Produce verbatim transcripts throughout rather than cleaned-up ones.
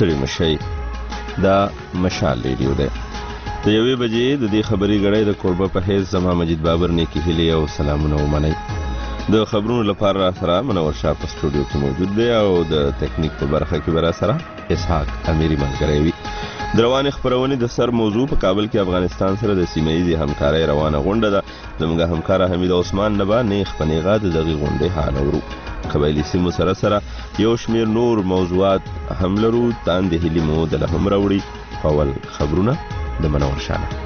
ستړي مشئ. دا مشال ریډیو دی. د یوې بجې د دې خبري غړی د کوربه په حیث زما مجید بابر نیکی هیلې او سلامونه ومنئ. د خبرونو لپاره را سره منور شاه په سټوډیو کې موجود دی او د تکنیک په برخه کې به را سره اسحاق امیري ملګری وي. د روانې خپرونې د سر موضوع په کابل کې افغانستان سره د سیمه ییزې همکارۍ روانه غونډه ده. زموږ همکاره حمید عثمان نه به نیغ په نیغه د دغې غونډې حال اورو. قبایلي سیمو سره سره یو شمېر نور موضوعات هم لرو. تاندې هیلې مو دله هم راوړي. اول خبرونه د منور شاه نه.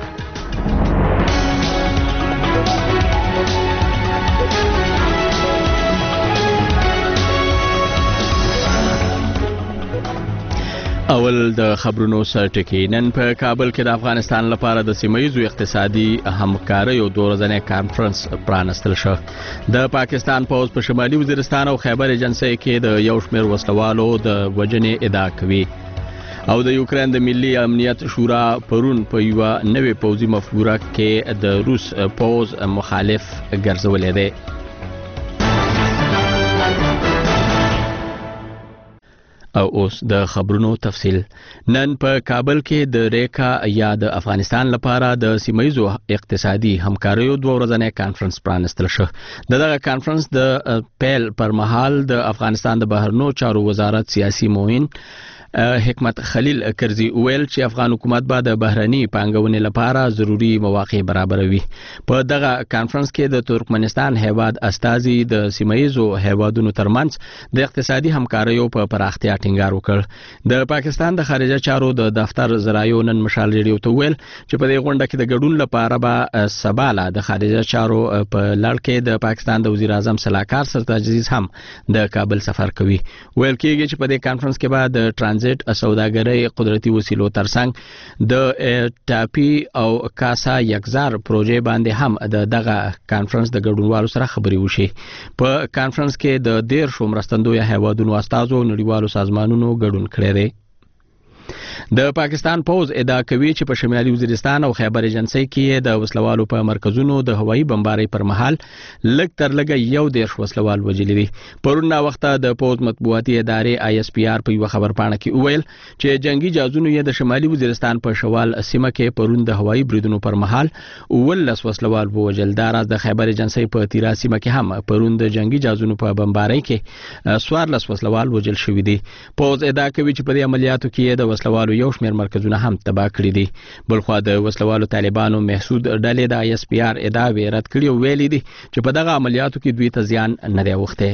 اول د خبرونو سرټکی. نن په کابل کې د افغانستان لپاره د سیمه‌ییزو اقتصادي همکاریو دوه ورځنی کانفرنس پرانستل شو. د پاکستان پوځ په شمالي وزیرستان او خیبر ایجنسۍ کې د یو شمېر وسلوالو د وژنې ادعا کوي او د یوکرین د ملي امنیت شورا پرون په یوه نوې پوځي مفکوره کې د روس پوځ مخالف ګرځولی دی. او اوس د خبرونو تفصیل. نن په کابل کې د ریکا یا د افغانستان لپاره د سیمه‌ییزو اقتصادي همکاریو دوه ورځنی کانفرنس پرانستل شو. دغه کانفرنس د پیل پر مهال د افغانستان د بهرنیو چارو وزارت سیاسي معاون حکمت خلیل کرزي ویل چې افغان حکومت به د بهرني پانګونې لپاره ضروري مواقع برابروي. په دغه کانفرنس کې د ترکمنستان هیواد استازي د سیمه‌ییزو هیوادونو ترمنځ د اقتصادي همکاریو په پراختیا ټینګار وکړ. د پاکستان د خارجه چارو د دفتر ذرایعو نن مشال ریډیو ته ویل چې په دې غونډه کې د ګډون لپاره به سباله د خارجه چارو په لړ کې د پاکستان د وزیر اعظم صلاحکار سرتاج عزیز هم د کابل سفر کوي. ویل کېږي چې په دې کانفرنس کې به د ترانزیت سوداګرۍ قدرتي وسیلو ترڅنګ د ټاپي او کاسا یکزار پروژې باندې هم د دغه کانفرنس د ګډونوالو سره خبرې وشي. په کانفرنس کې د دیرشو مرستندویه هیوادونو استازو او نړیوالو سازمانونو ګډون کړی دی. د پاکستان پوځ ادعا کوي چې په شمالي وزیرستان او خیبر ایجنسۍ کې د وسلوالو په مرکزونو د هوایي بمبارۍ پر مهال لږ تر لږه یو دیرش وسلوال وژلي دي. پرون ناوخته د پوځ مطبوعاتي ادارې آی اس پی آر په یوه خبرپاڼه کې وویل چې جنگي جازونو یې د شمالي وزیرستان په شوال سیمه کې پرون د هوایي بریدونو پر مهال اوولس وسلوال ووژل. دا راز د خیبر ایجنسۍ په تیرا سیمه کې هم پرون د جنگي جازونو په بمبارۍ کې څوارلس وسلوال وژل شوي دي. پوځ ادعا کوي چې په دې عملیاتو کې د وسلوالو یو شمېر مرکزونه هم تباه کړي دي. بلخوا د وسلوالو طالبانو محسود ډلې د آی اس پی آر ادعاوې رد کړي او ویلي دي چې په دغه عملیاتو کې دوی ته زیان نه دی اوښتی.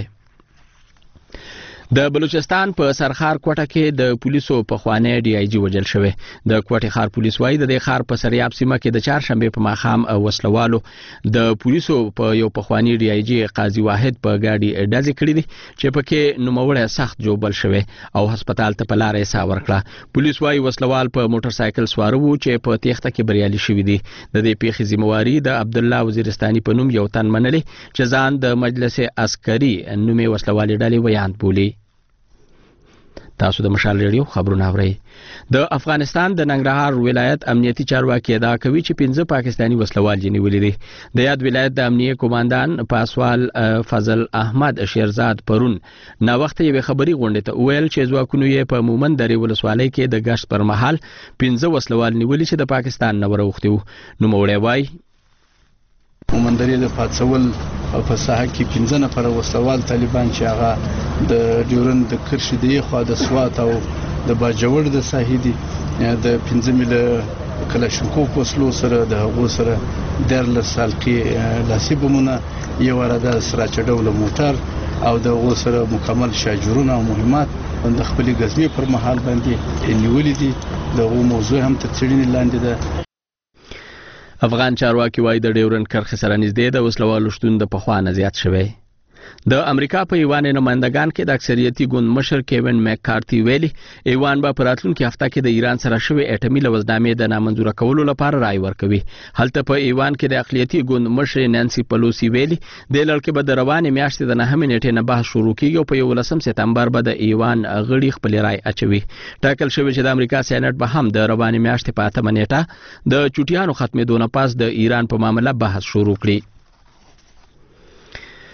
د بلوچستان په سرخار کوټه کې د پولیسو پخوانی ډي آی جی وژل شوی. د کوټې ښار پولیس وایي د دې ښار په سریاب سیمه کې د چهارشنبې په ماښام وسلوالو د پولیسو په یو پخوانی ډي آی جی قاضي واحد په ګاډي ډزې کړې دي چې پکې نوموړی سخت جوبل شوی او هسپتال ته په لاره یې ساه ورکړه. پولیس وایي وسلوال په موټر سایکل سواره وو چې په تېښته کې بریالي شوي دي. د دې پیښې ذمہواري د عبدالله وزیرستاني په نوم یو تن منلې چې ځان د مجلس عسکري نومې وسلوالې ډلې ویاند بولي. تاسو د مشال ریډیو خبرونه اورئ. د افغانستان د ننګرهار ولایت امنیتي چارواکي ادعا کوي چې پنځه پاکستاني وسلوال یې نیولي دي. د یاد ولایت د امنیه قوماندان پاسوال فضل احمد شیرزاد پرون ناوخته یوې خبري غونډې ته وویل چې ځواکونو یې په مومند درې ولسوالۍ کې د ګشت پر مهال پنځه وسلوال نیولي چې د پاکستان نه وراوښتي وو. نوموړی وایي مومندرې د پاتسول په ساحه کې پنځه نفره وسلوال طالبان چې هغه د ډیورند د کرښې د خوا د سوات او د باجوړ د ساحې دي د پنځه میله کلاشینکوف وسلو سره د هغو سره دیارلس سالکي لاسي بمونه یو اراده سراچ ډوله موټر او د هغو سره مکمل شاجورونه او مهمات د خپلې غزوې پر مهال باندې نیولې دي. د هغو موضوع هم تر څېړنې لاندې ده. افغان چارواکي وایي د ډیورند کرښې سره نږدې د وسلوالو شتون د پخوا نه زیات شوی. د امریکا په ایوان نمائندگان کې د اکثریتي ګوند مشر کیوین میکارتي ویلي ایوان به په راتلونکي هفته کې د ایران سره شوې اټومي لوزنامې د نامنظوره کولو لپاره رائے ورکوي. هلته په ایوان کې د اقلیتي ګوند مشر نانسي پلوسی ویلي د لړ کې به د روانې میاشتې د نهمې نیټې نه بحث شروع کیږي او په یولسم سپتمبر به د ایوان غړي خپل رائے اچوي. ټاکل شوی چې د امریکا سېنات به هم د روانې میاشتې په اتمه نیټه د چوټیانو ختمېدو نه پس د ایران په معاملې بحث شروع کړي.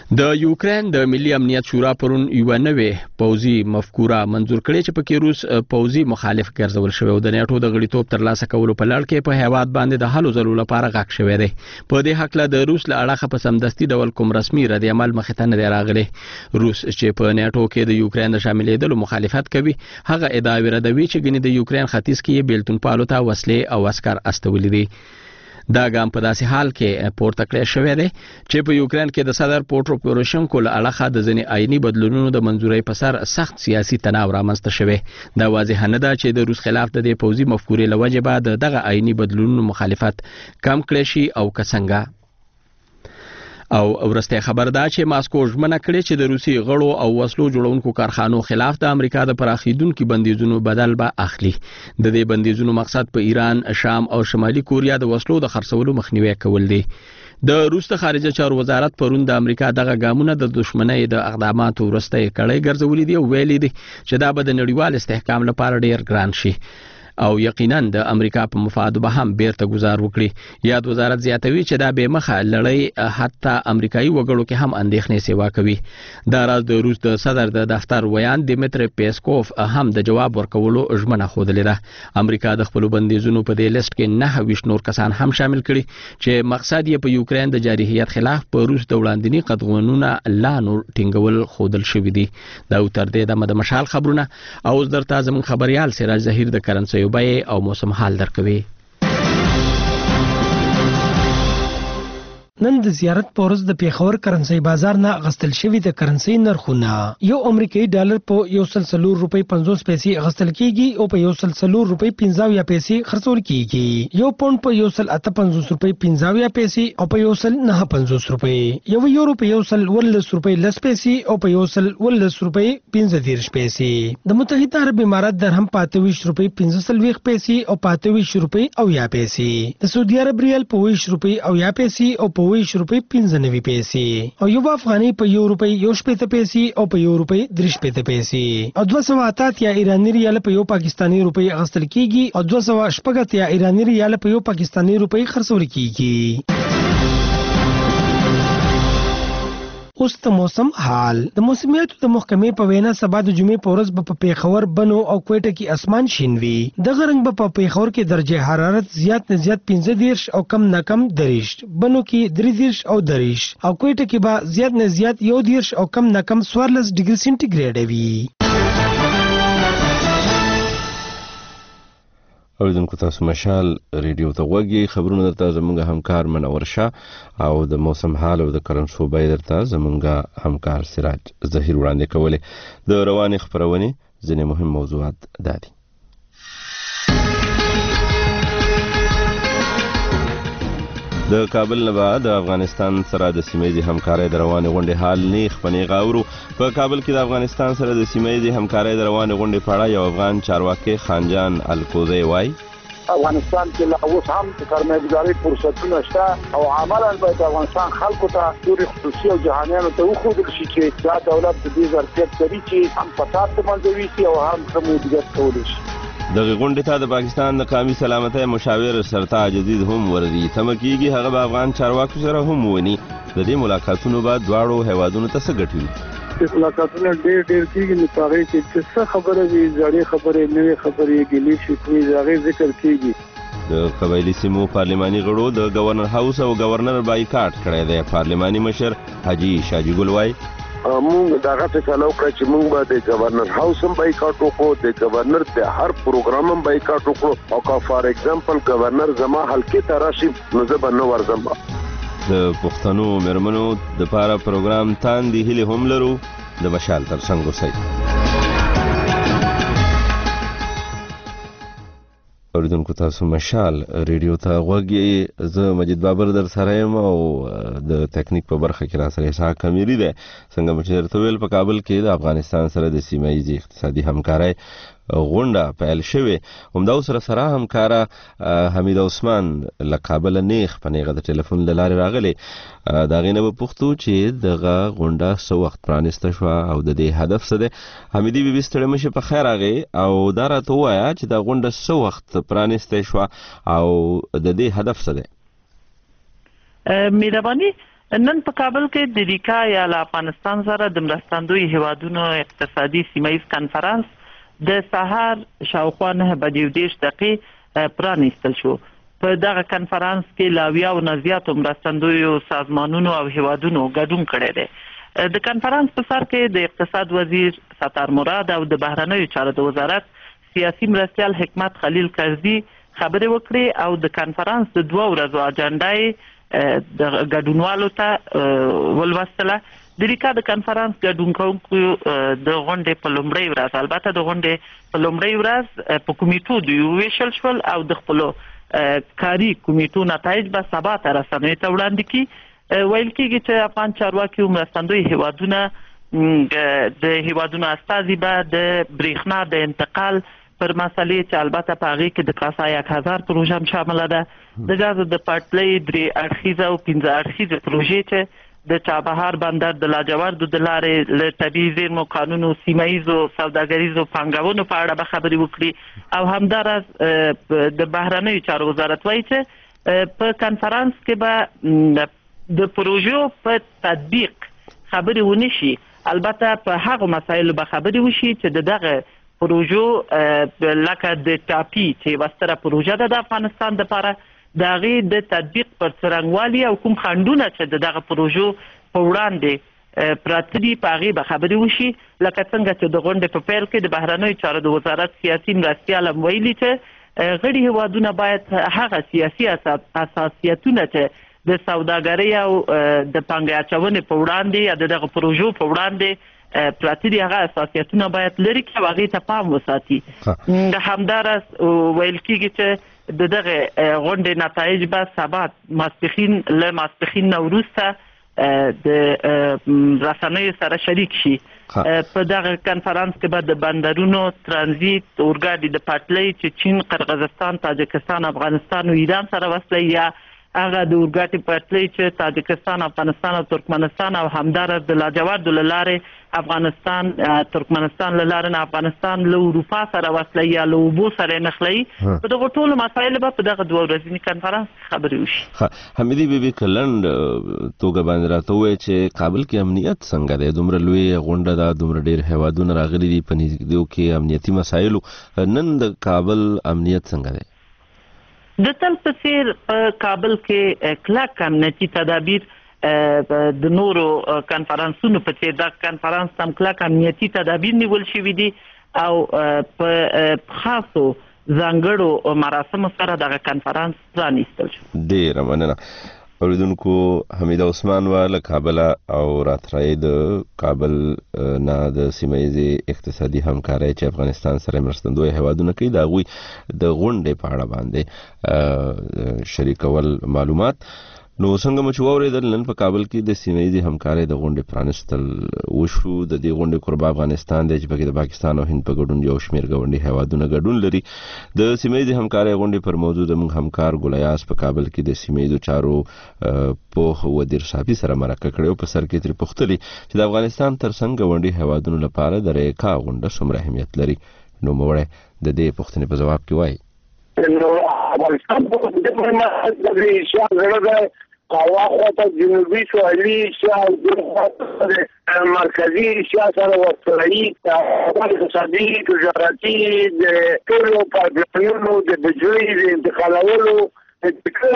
د یوکرين د ملي امنیت شورا پرون یو نوې پوزي مفکوره منزور کړې چې پکې روس پوزي مخالف ګرځول شوی او د نیټو د غړیتوب ترلاسه کولو په لړ کې په هیواد باندې د حل زلو لپاره غاښ شوی دی. په دې حق له د روس له اړخه په سمدستي ډول کوم رسمي رد عمل مخې ته نه راغلی. روس چې په نیټو کې د یوکرين د شاملېدلو مخالفت کوي هغه ادعا ردوي چې ګنې د یوکرين ختیځ کې بیلتون پالو ته وسلې او عسكر استولې دي. دا ګام په داسې حال کې پورته کړی شوی دی چې په یوکرين کې د صدر پوټرو پوروشنکو له اړخه د ځینې آئینی بدلونونو د منځورۍ په سر سخت سیاسي تناو رامنځته شوی. دا واضح نه ده چې د روس خلاف د دې پوځي مفکورې له وجې بعد دغه آئینی بدلونونو مخالفت کم کړی شي او که څنګه. او ورسته خبر ده چې ماسکو ژمنه کړې چې د روسي غړو او وسلو جوړونکو کارخانو خلاف د امریکا د پراخیدونکو بندیزونو بدل به اخلي. د دې بندیزونو مقصد په ایران، شام او شمالي کوریا د وسلو د خرڅولو مخنیوي کول دي. د روس د خارجه چارو وزارت پرون د امریکا دغه ګامونه د دښمنۍ د اقداماتو ورسته کړي ګرځولې دي او ویلي دي چې دا به د نړیوال استحکام لپاره ډیر ګران شي او یقینا د امریکا په مفاد به هم بیرته گزار وکړي. یاد وزارت زیاتوي چې دا به مخه لړۍ حتی امریکایي وګړو کې هم اندېښنې سیوا کوي. دا راز د روس د صدر د دفتر ویان دیمتری پیسکوف هم د جواب ورکولو ژمنه خوده ده. امریکا د خپل بندیزونو په دې لیست کې نه ویش نور کسان هم شامل کړي چې مقصد یې په یوکرين د جارحیت خلاف په روس د وړاندینی قدغنونه لا نور ټینګول خودل شوې دي. دا تر دې د مشال خبرونه او درته زمون خبريال سراج ظهیر د کرنسي او موسم حال درکوي. نن د زیارت پورز د پیښور کرنسي بازار نه غستل شوی د کرنسي نرخونه یو امریکایي ډالر په یو سل سلور روپۍ پنځوس پیسې غستل کیږي او په یو سل سلور روپۍ پنځاویا پیسې خرڅول کیږي. یو پاوند په یو سل اته پنځوس روپۍ پنځاویا پیسې او په یو سل نه پنځوس روپۍ. یو یورو په یو سل ولس روپۍ لس پیسې او په یو سل ولس روپۍ پنځه دیرش پیسې. د متحده عرب امارات درهم پاته ویش روپۍ پنځه سلويخ پیسې او پاته ویش روپۍ او یا پیسې. د سعودي عرب ریال په ویش روپۍ او یا پیسې او په ویش روپۍ پنځه نوي پیسې او یو افغاني په یو روپۍ یو شپېته پیسې او په یو روپۍ درې شپېته پیسې او دوه سوه اته اتیا ایراني ریال په یو پاکستاني روپۍ اخیستل کیږي او دوه سوه شپږ اتیا ایراني ریال په یو پاکستاني روپۍ خرڅول کیږي. اوس د موسم حال. د موسمیاتو د محکمې په وینا سبا د جمعې په ورځ به په پیښور، بنو او کوټه کې اسمان شین وي. دغه رنګ به په پیښور کې درجه حرارت زیات نه زیات پنځه دیرش او کم نه کم دریش، بنو کې درې دیرش او دریش او کوټه کې به زیات نه زیات یو دیرش او کم نه کم څوارلس ډیګري سنټیګریډ وي. اوریدونکو تاسو مشال ریډیو ته وګورئ. خبرونه درته زمونږ همکار منور شاه او د موسم حال او د کرن صوبې درته زمونږ همکار سراج ظهیر وړاندې کولې. د رواني خبرونه ځینې مهم موضوعات دادي. د کابل نه بعد د افغانستان سره د سیمې همکارۍ د رواني غونډې حال نیخ پنې غاورو. په کابل کې د افغانستان سره د سیمې همکارۍ د رواني غونډې په اړه یو افغان چارواکي خانجان الکوزی وایي افغانستان کې لا اوس هم د کارمایګزاري فرصتونه شته او عملاً باید افغانستان خلکو ته ټول خصوصي او جهانیانو ته وښودل شي چې دا دولت د دې ظرفیت لري چې هم فساد ته منځوي شي او هم ښه مدیریت کولی شي. دغه غونډې ته د پاکستان د قومي سلامتۍ مشاور سرتاج عزیز هم ورځي. تمه کېږي هغه به افغان چارواکو سره هم ونی. د دې ملاقاتونو بعد دواړو هیوادونو ته څه ګټي وي؟ ملاقاتونه ډېر ډېر کېږي نو په هغې کې څه خبره وي، زړې خبرې، نوې خبرې، ګیلې شکوې د هغې ذکر کېږي. د قبایلي سیمو پارلماني غړو د گورنر هاوس او گورنر بایکاټ کړی دی. پارلماني مشر حاجي شاجي ګل وایي مونږ دغه فیصله وکړه چې مونږ به د گورنر هاوس هم بایکاټ وکړو، د گورنر د هر پروګرام هم بایکاټ وکړو او که فار ایگزامپل گورنر زما حلقې ته راشي نو زه به نه ورځم. د پښتنو مېرمنو د پاره پروګرام تاندې هیلې هم لرو. د مشال تر څنګ اوسئ. اوریدونکو تاسو مشال ریډیو ته غوږی. زه مجید بابر در سره یم او د تکنیک په برخه کې را سره اسحاق کمیری دی. څنګه چې درته ویل په کابل کې د افغانستان سره د سیمه ییزې اقتصادي همکارۍ غونډه پیل شوې. همدا سره سره همکاره حمید عثمان له کابل نیخ په نیغه د ټلیفون له لارې راغلی. د هغې نه به پوښتو چې دغه غونډه څه وخت پرانیسته شوه او د دې هدف څه دی. حمیدي بي بي ستړې مه شي، په خیر راغې او دا راته ووایه چې دا غونډه څه وخت پرانیسته شوه او د دې هدف څه دی. مهرباني نن په کابل کې د ریکا یا افغانستان سره د مرستندوی هیوادونو اقتصادي سیمایي کانفرنس د سهار شاوخوا نه بجې دیش دقیقې پرانیستل شو. په دغه کانفرنس کې لاویا او نزیات مرستندوی سازمانونو او هیوادونو ګډون کړی دی. د کانفرنس په سر کې د اقتصاد وزیر ستار مراد او د بهرنیو چارو د وزارت سیاسي مرستیال حکمت خلیل کرزي خبرې وکړې او د کانفرنس د دوه ورځو اجنډا د ګډونوالو ته ولوستله. د ریکا د کانفرنس ګډونکو د غونډې په لومړۍ ورځ البته د غونډې په لومړۍ ورځ په کمیټو د ویشل شول او د خپل کاری کمیټو نتایج به سبا ته رسنیو ته وړاندې کی. ویل کېږي چې افغان چارواکي او مرستندوی هیوادونه د هیوادونو استازي به د برېښنا د انتقال پر مسلې چې البته په هغې کې د کاسا یک هزار پروژه هم شامله ده، د ګازو د پټلۍ درې اړخیزه او پنځه اړخیزه پروژې چې د چابهار بندر د لاجوردو د لارې له طبیعي زیرمو قانونو سیمه-ایزو سوداګریزو پانګونو په اړه به خبرې وکړي. او همداراز د بهرنیو چارو وزارت وایي چې په کانفرنس کې به د پروژو په تطبیق خبرې ونه شي، البته په هغو مسایلو به خبرې وشي چې د دغه پروژو لکه د ټاپي چې وستره پروژه ده د افغانستان لپاره د هغې د تطبیق پر څرنګوالي او کوم خنډونه چې د دغه پروژو په وړاندې پراته دي په هغې به خبرې وشي. لکه څنګه چې د غونډې په پیل کې د بهرنیو چارو د وزارت سیاسي مرستیال هم ویلي چې غړي هیوادونه باید هغه سیاسي اساسیتونه چې د سوداګرۍ او د پانګې اچونې په وړاندې یا د دغه پروژو په وړاندې پراته دي هغه اساسیتونه باید لرې کړي او هغې ته پام وساتي. همداراز ویل کېږي چې د دغه غونډې نتایج به سبا ماسپښین له ماسپښین نه وروسته د رسنیو سره شریک شي. په دغه کانفرنس کې به د بندرونو ترانزیت اورګاډي د پټلۍ چې چین، قرغیزستان، تاجکستان، افغانستان او ایران سره وصلوي یا هغه د اورګاډي پټلۍ چې تاجکستان، افغانستان او ترکمنستان او همداراز د لاجوردو له لارې افغانستان ترکمنستان له لارې نه افغانستان له اروپا سره وصلوي یا له اوبو سره یې نښلوي. په دغو ټولو مسایلو به په دغه دوه ورځني کنفرانس خبرې وشي. حمیدي بیبي که لنډ توګه باندې راته ووایي چې کابل کې امنیت څنګه دی؟ دومره لویه غونډه ده، دومره ډېر هیوادونه راغلي دي، په نږدېو کې امنیتي مسایلو نن د کابل امنیت څنګه دی؟ د تل په څیر په کابل کې کلک امنیتي تدابیر د نورو کانفرنسونو په څیر د کانفرنس هم کلک امنیتي تدابیر نیول شوي دي او په خاصو ځانګړو مراسمو سره دغه کانفرنس پرانیستل شو. ډېره مننه. اوریدونکو، حمیده عثمان و له کابل او راترای د کابل نه د سیمه‌ایزې اقتصادي همکارۍ چې افغانستان سره مرستندوی هیوادونه کوي د هغوی د غونډې په اړه باندې شریکول معلومات. نو څنګه مو چې واورېدل نن په کابل کې د سیمه‌ایزې همکارۍ د غونډې پرانیستل وشو. د دې غونډې کوربه افغانستان دی چې پکې د پاکستان او هند په ګډون یو شمېر ګاونډي هیوادونه ګډون لري. د سیمه‌ایزې همکارۍ غونډې پر موضوع زموږ همکار ګولیاس په کابل کې د سیمه‌ایزو چارو پوه ودیر صافي سره مرکه کړې او په سر کې ترې پوښتلي چې د افغانستان ترڅنګ ګاونډي هیوادونو لپاره د ریکا غونډه څومره اهمیت لري. نوموړی د دې پوښتنې په ځواب کې وایي نو افغانستان په دې باندې د ایشیا غړي قواخو ته جنوبي سوالي ایشیا او مرکزي ایشیا سره وصلوي د اقتصادي تجارتي د ټولو پایپلاینونو د بجلی د انتقالولو د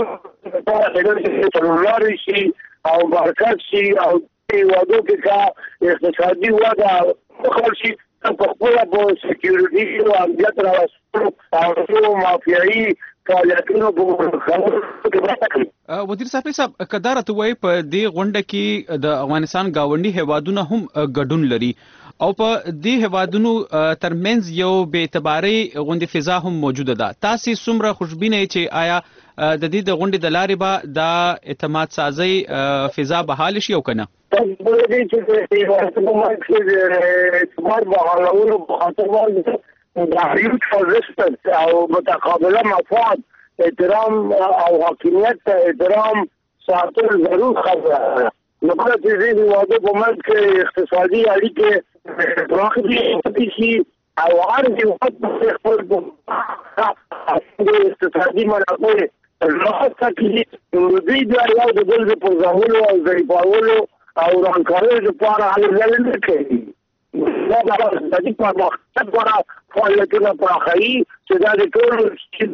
ټولو شي او مرکز شي او هیوادو کې کا اقتصادي وده وکړ شي په خپل په سکیورټي او امنیت راوستلو او مافیایي فعالیتونو په خبرو کې مرسته کوي. وزیر صافي صاحب، کدار ته وایي په دې غونډه کې د افغانستان گاونډي هیوادونه هم ګډون لري او په دې هیوادونو ترمنځ یو بې اعتباري غونډه فضا هم موجوده ده. تاسو څومره خوشبینه چې آیا د دې د غونډې د لارې به د اعتماد سازي فضا بحال شي او کنه؟ تاسو به دې چې حکومت کې اعتماد بحالولو په خاطر باندې د حیوت فزست او متقابله مفاد احترام او حاکمیت ته احترام ساتل ضرور خبره ده. نو کله چې دې واده په منځ کې اقتصادي اړیکې پراخې شي او هر هیواد خپل اقتصادي منابع راځه چې دوی د یو د بل په پروګرامونو او ځایپاولو او رانکاري لپاره هلې نه کوي. دا د دې په مقصد غواړي فعالیتونه پراخوي چې دا د ټول چې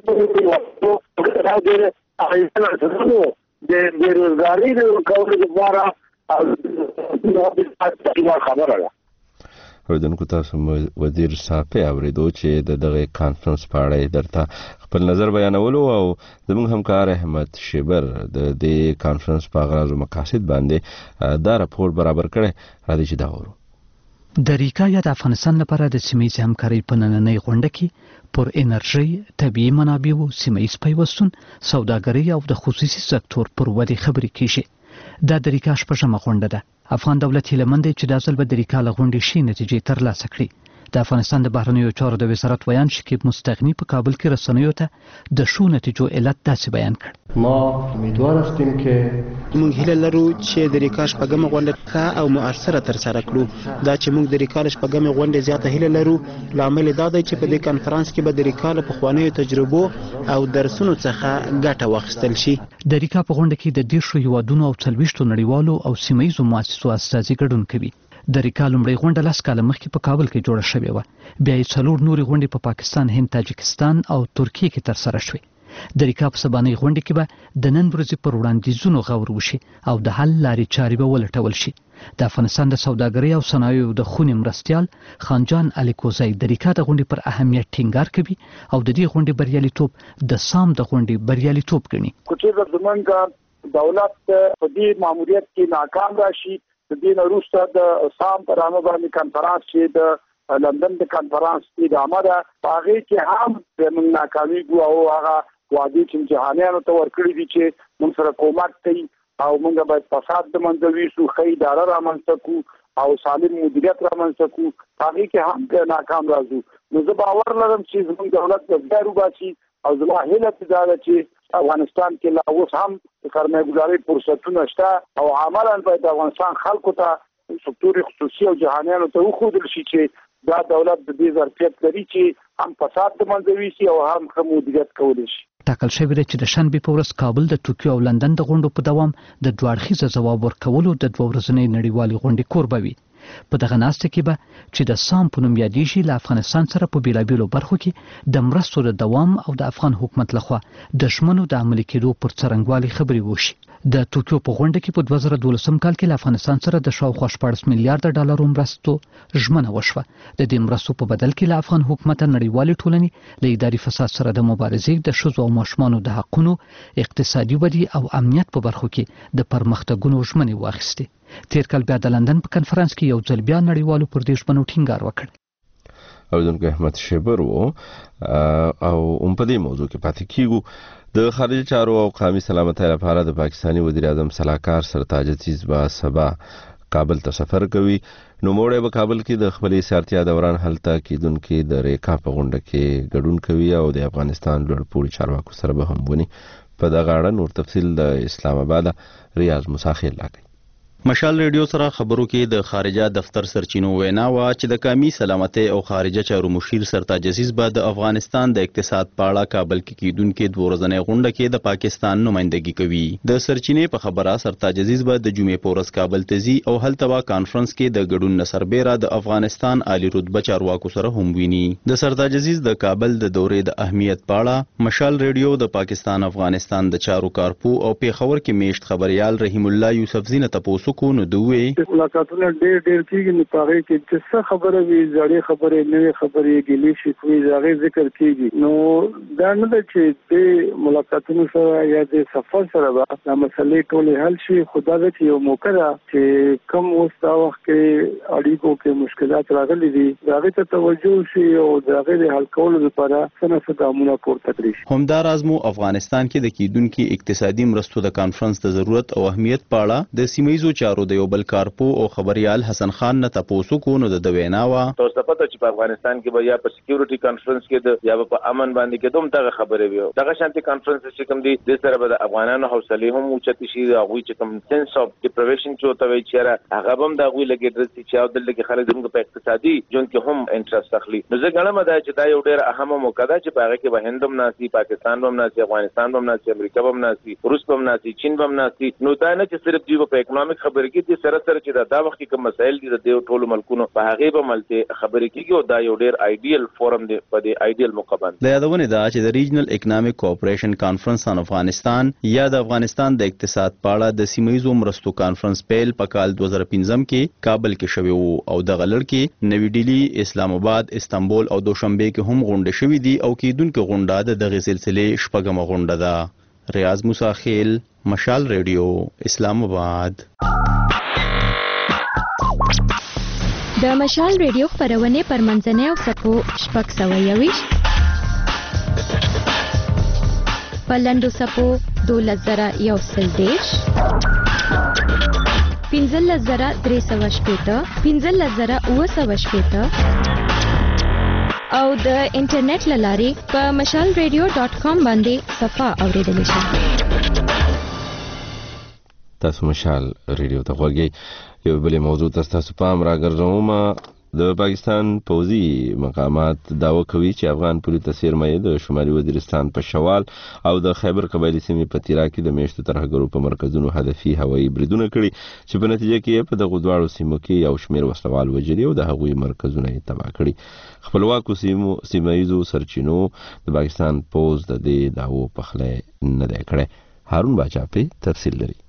د بیروزګاري د کولو لپاره خبره ده. اوریدونکو تاسو وزیر صافي اوریدو چې د دغه کانفرنس په اړه درته خپل نظر بیانولو او زموږ همکار احمد شیبر د دې کانفرنس په غرض او مقاصد باندې دا راپور برابر کړي. راځي چې دا ورو د ریکا یا د افغانستان لپاره د سیمه‌ییز همکارۍ په نننۍ غونډه کې پر انرژي، طبیعي منابعو، سیمه‌ییز پیوستون، سوداګرۍ او د خصوصي سکتور پر ودې خبرې کیږي. دا د ریکا شپږمه غونډه ده. افغان دولت هیله مند دی چې دا ځل به د ریکا له غونډې ښې نتیجې ترلاسه کړي. د افغانستان د بهرنیو چارو د وزارت ویان شکیب مستغنی په کابل کې رسنیو ته د ښو نتیجو علت داسې بیان کړ. ما امیدوار هستیم که موږ هیله لرو چې د ریکا شپږمه غونډه ښه او مؤثره ترسره کړو. دا چې موږ د ریکا شپږمه غونډې زیاته هیله لرو لامل دا دی چې په دې کانفرنس کې به د ریکا له پخوانیو تجربو او درسونو څخه ګټه واخیستل شي. د ریکا په غونډه کې د دیرشو هیوادونو او څلوېښتو نړیوالو او سیمه‌ییزو مؤسسو استازي ګډون کوي. د ریکا لومړۍ غونډه لس کاله مخکې په کابل کې جوړه شوې وه. بیا یې څلور نورې غونډې په پاکستان، هند، تاجکستان او ترکیې کې ترسره شوې. د ریکا په سبانۍ غونډه کې به د نن ورځې پر وړاندیزونو غور وشي او د حل لارې چارې به ولټول شي. د افغانستان د سوداګرۍ او صنایعو د خونې مرستیال خانجان الیکوزی د ریکا د غونډې پر اهمیت ټینګار کوي او د دې غونډې بریالیتوب د سام د غونډې بریالیتوب ګڼي. کوچې زمونږ دولت په دې ماموریت کې ناکام راشي. د دې وروسته د سام پر نامه باندې کانفرنس چې د لندن د کانفرنس کې د امره هغه کې هم د ناکامي ګو او هغه وادي چې جهانیانو ته ورکړي دي چې موږ سره کومک کوي او موږ باید فساد د منځوي سو خې اداره را منځ کو او سالم مدیریت را منځ کو. هغه کې هم ناکام راځو. نو زه باور لرم چې زموږ دولت د ځارو باسي او زما هیله ده چې افغانستان کې لا اوس هم سرمایه‌ګذاري فرصتونه شته او عملاً باید افغانستان خلکو ته سکتور خصوصي او جهانیانو ته وښودل شي چې دا دولت د دې ظرفیت لري چې هم فساد د منځوي شي او هم ښه مدیریت کولی شي. ټاکل شوې ده چې د شنبې په ورځ کابل د ټوکیو او لندن د غونډو په دوام د دوه اړخیزه ځواب ورکولو د دوه ورځنۍ نړیوالې غونډې کوربه وي. په دغه ناسته کې به چې د سام په نوم یادېږي له افغانستان سره په بیلابیلو برخو کې د مرستو د دوام او د افغان حکومت لخوا د ژمنو د عملي کېدو پر څرنګوالي خبرې وشي. د ټوکیو په غونډه کې په دوه زره دولسم کال کې له افغانستان سره د شاوخوا شپاړس میلیارډ ډالرو مرستو ژمنه وشوه. د دې مرستو په بدل کې له افغان حکومت نړیوالې ټولنې له اداري فساد سره د مبارزې، د ښځو او ماشومانو د حقونو، اقتصادي ودې او امنیت په برخو کې د پرمختګونو ژمنې واخیستې. تیر کال بیا د لندن په کنفرانس کې یو ځل بیا نړیوالو پر دې ژمنو ټینګار وکړ. اوریدونکو احمد شیبر وو او هم په دې موضوع کې پاتې کیږو. د خارجي چارو او قومي سلامتۍ لپاره د پاکستاني وزیر اعظم صلاحکار سرتاج عزیز با سبا کابل ته سفر کوي. نو موړی به کابل کې د خپلې سیارتیا دوران هلته کېدونکې د ریکا په غونډه کې ګډون کوي او د افغانستان لوړپوړي چارواکو سره به هم ونی. په دغه اړه نور تفصیل د اسلام آباد ریاض مساخیل لاګي. مشال ریډیو سره خبرو کې د خارجه دفتر سرچینو وینا وا چې د قومي سلامتۍ او خارجه چارو مشیر سرتاج عزیز به د افغانستان د اقتصاد په اړه کابل کې کېدونکې دوه ورځنۍ غونډه کې د پاکستان نمائندګي کوي. د سرچینې په خبره سرتاج عزیز به د جمعې په ورځ کابل ته ځي او هلته به کانفرنس کې د ګډون سربېره د افغانستان عالی رتبه چارواکو سره هم ویني. د سرتاج عزیز د کابل د دورې د اهمیت په اړه مشال ریډیو د پاکستان افغانستان د چارو کارپو او پیښور کې میشت خبريال رحیم الله یوسفزی نه تاسو کو نو دوی ملاقاتونه ډېر ډېر کیږي. نو پاره کې چې څه خبره وي، ځړې خبرې، نوې خبرې، ګیلې شکوې زغې ذکر کیږي. نو دا نه ده چې د ملاقاتونو سره یا د سفر سره به دا مسلې ټولې حل شي. خدا دې چې یو موقع ده چې کم اوس دا وخت کې اړیکو کې مشکلات راغلي دي، هغه ته توجه شي او هغه د حل کولو لپاره څنګه ګامونه پورته کړي. همدار ازمو افغانستان کې د کېدونکو اقتصادي مرستو د کانفرنس د ضرورت او اهمیت په اړه د سیمه‌ییزو چارو د یو بل کارپو او خبريال حسن خان نه تاسو کو نو د ویناوا تاسو پته چې په افغانستان کې به یا په سکیورټي کانفرنس کې د یا په امن باندې کې دوم دغه خبرې وي دغه شانتي کانفرنس چې کوم دي د سره به د افغانانو حوصله هم اوچتي شي هغه چې کوم سنس اف ډیپریویشن چې وته وي چې هغه هم د هغه لګي درسي چې او د لګي خلک زموږ په اقتصادي جون کې هم انټرست اخلي نو زه ګڼم دا چې دا یو ډېر اهمه موقع ده چې په هغه کې به هندوم ناسي پاکستان هم ناسي افغانستان هم ناسي امریکا هم ناسي روس هم ناسي چین هم ناسي نو دا نه چې صرف دی په اکونومیک خبرې کې دي سره سره چې دا وخت کې کوم مسایل دي د ټولو ملکونو په هغه به ملته خبرې کیږي او دا یو ډېر آیډیل فورم دی په دې آیډیل موقع د یادونه ده چې د ریجنل اکونومیک کوآپریشن کانفرنس ان افغانستان یا د افغانستان د اقتصاد په اړه د سیمایي مرستو کانفرنس پیل په کال دوه زره پنځم کې کابل کې شوی وو او د غلړ کې نوی ډیلی اسلام آباد استنبول او دوشنبه کې هم غونډه شوې دي او کېدونکو غونډه د دغه سلسله شپږمه غونډه ده ریاض موسی خیل مشال ریډیو اسلام آباد د مشال ریډیو خبرونه پر منځنۍ او سپو شپږ سوه یویشت پلندو سپو دولس زره یو سل دېرش پنځلس زره درې سوه شپېته پنځلس زره اووه سوه شپېته او د انټرنیټ له لارې په مشال ریډیو ډاټ کام باندې صفحه اورېدلی شئ تاسو مشال ریډیو ته غوږی یو بلې موضوع ته تاسو پام راګرځوم د پاکستان پوځي مقامات داوا کوي چې افغان پولیس تسیرمې د شمالي وزیرستان په شوال او د خیبر قبایلی سیمې په تیرا کې د میشتو ترهګرو په مرکزونو هدفي هوایي بریدونه کړي چې په نتیجه کې په دغه دواړو سیمو کې یو شمېر وسلوال وژلي او د هغوی مرکزونه یې تباه کړي خپلواکو سیمو سیمایزو سرچینو د پاکستان پوځ د دې داوو په خله نه دی کړی هارون باچاپي تفصیل لري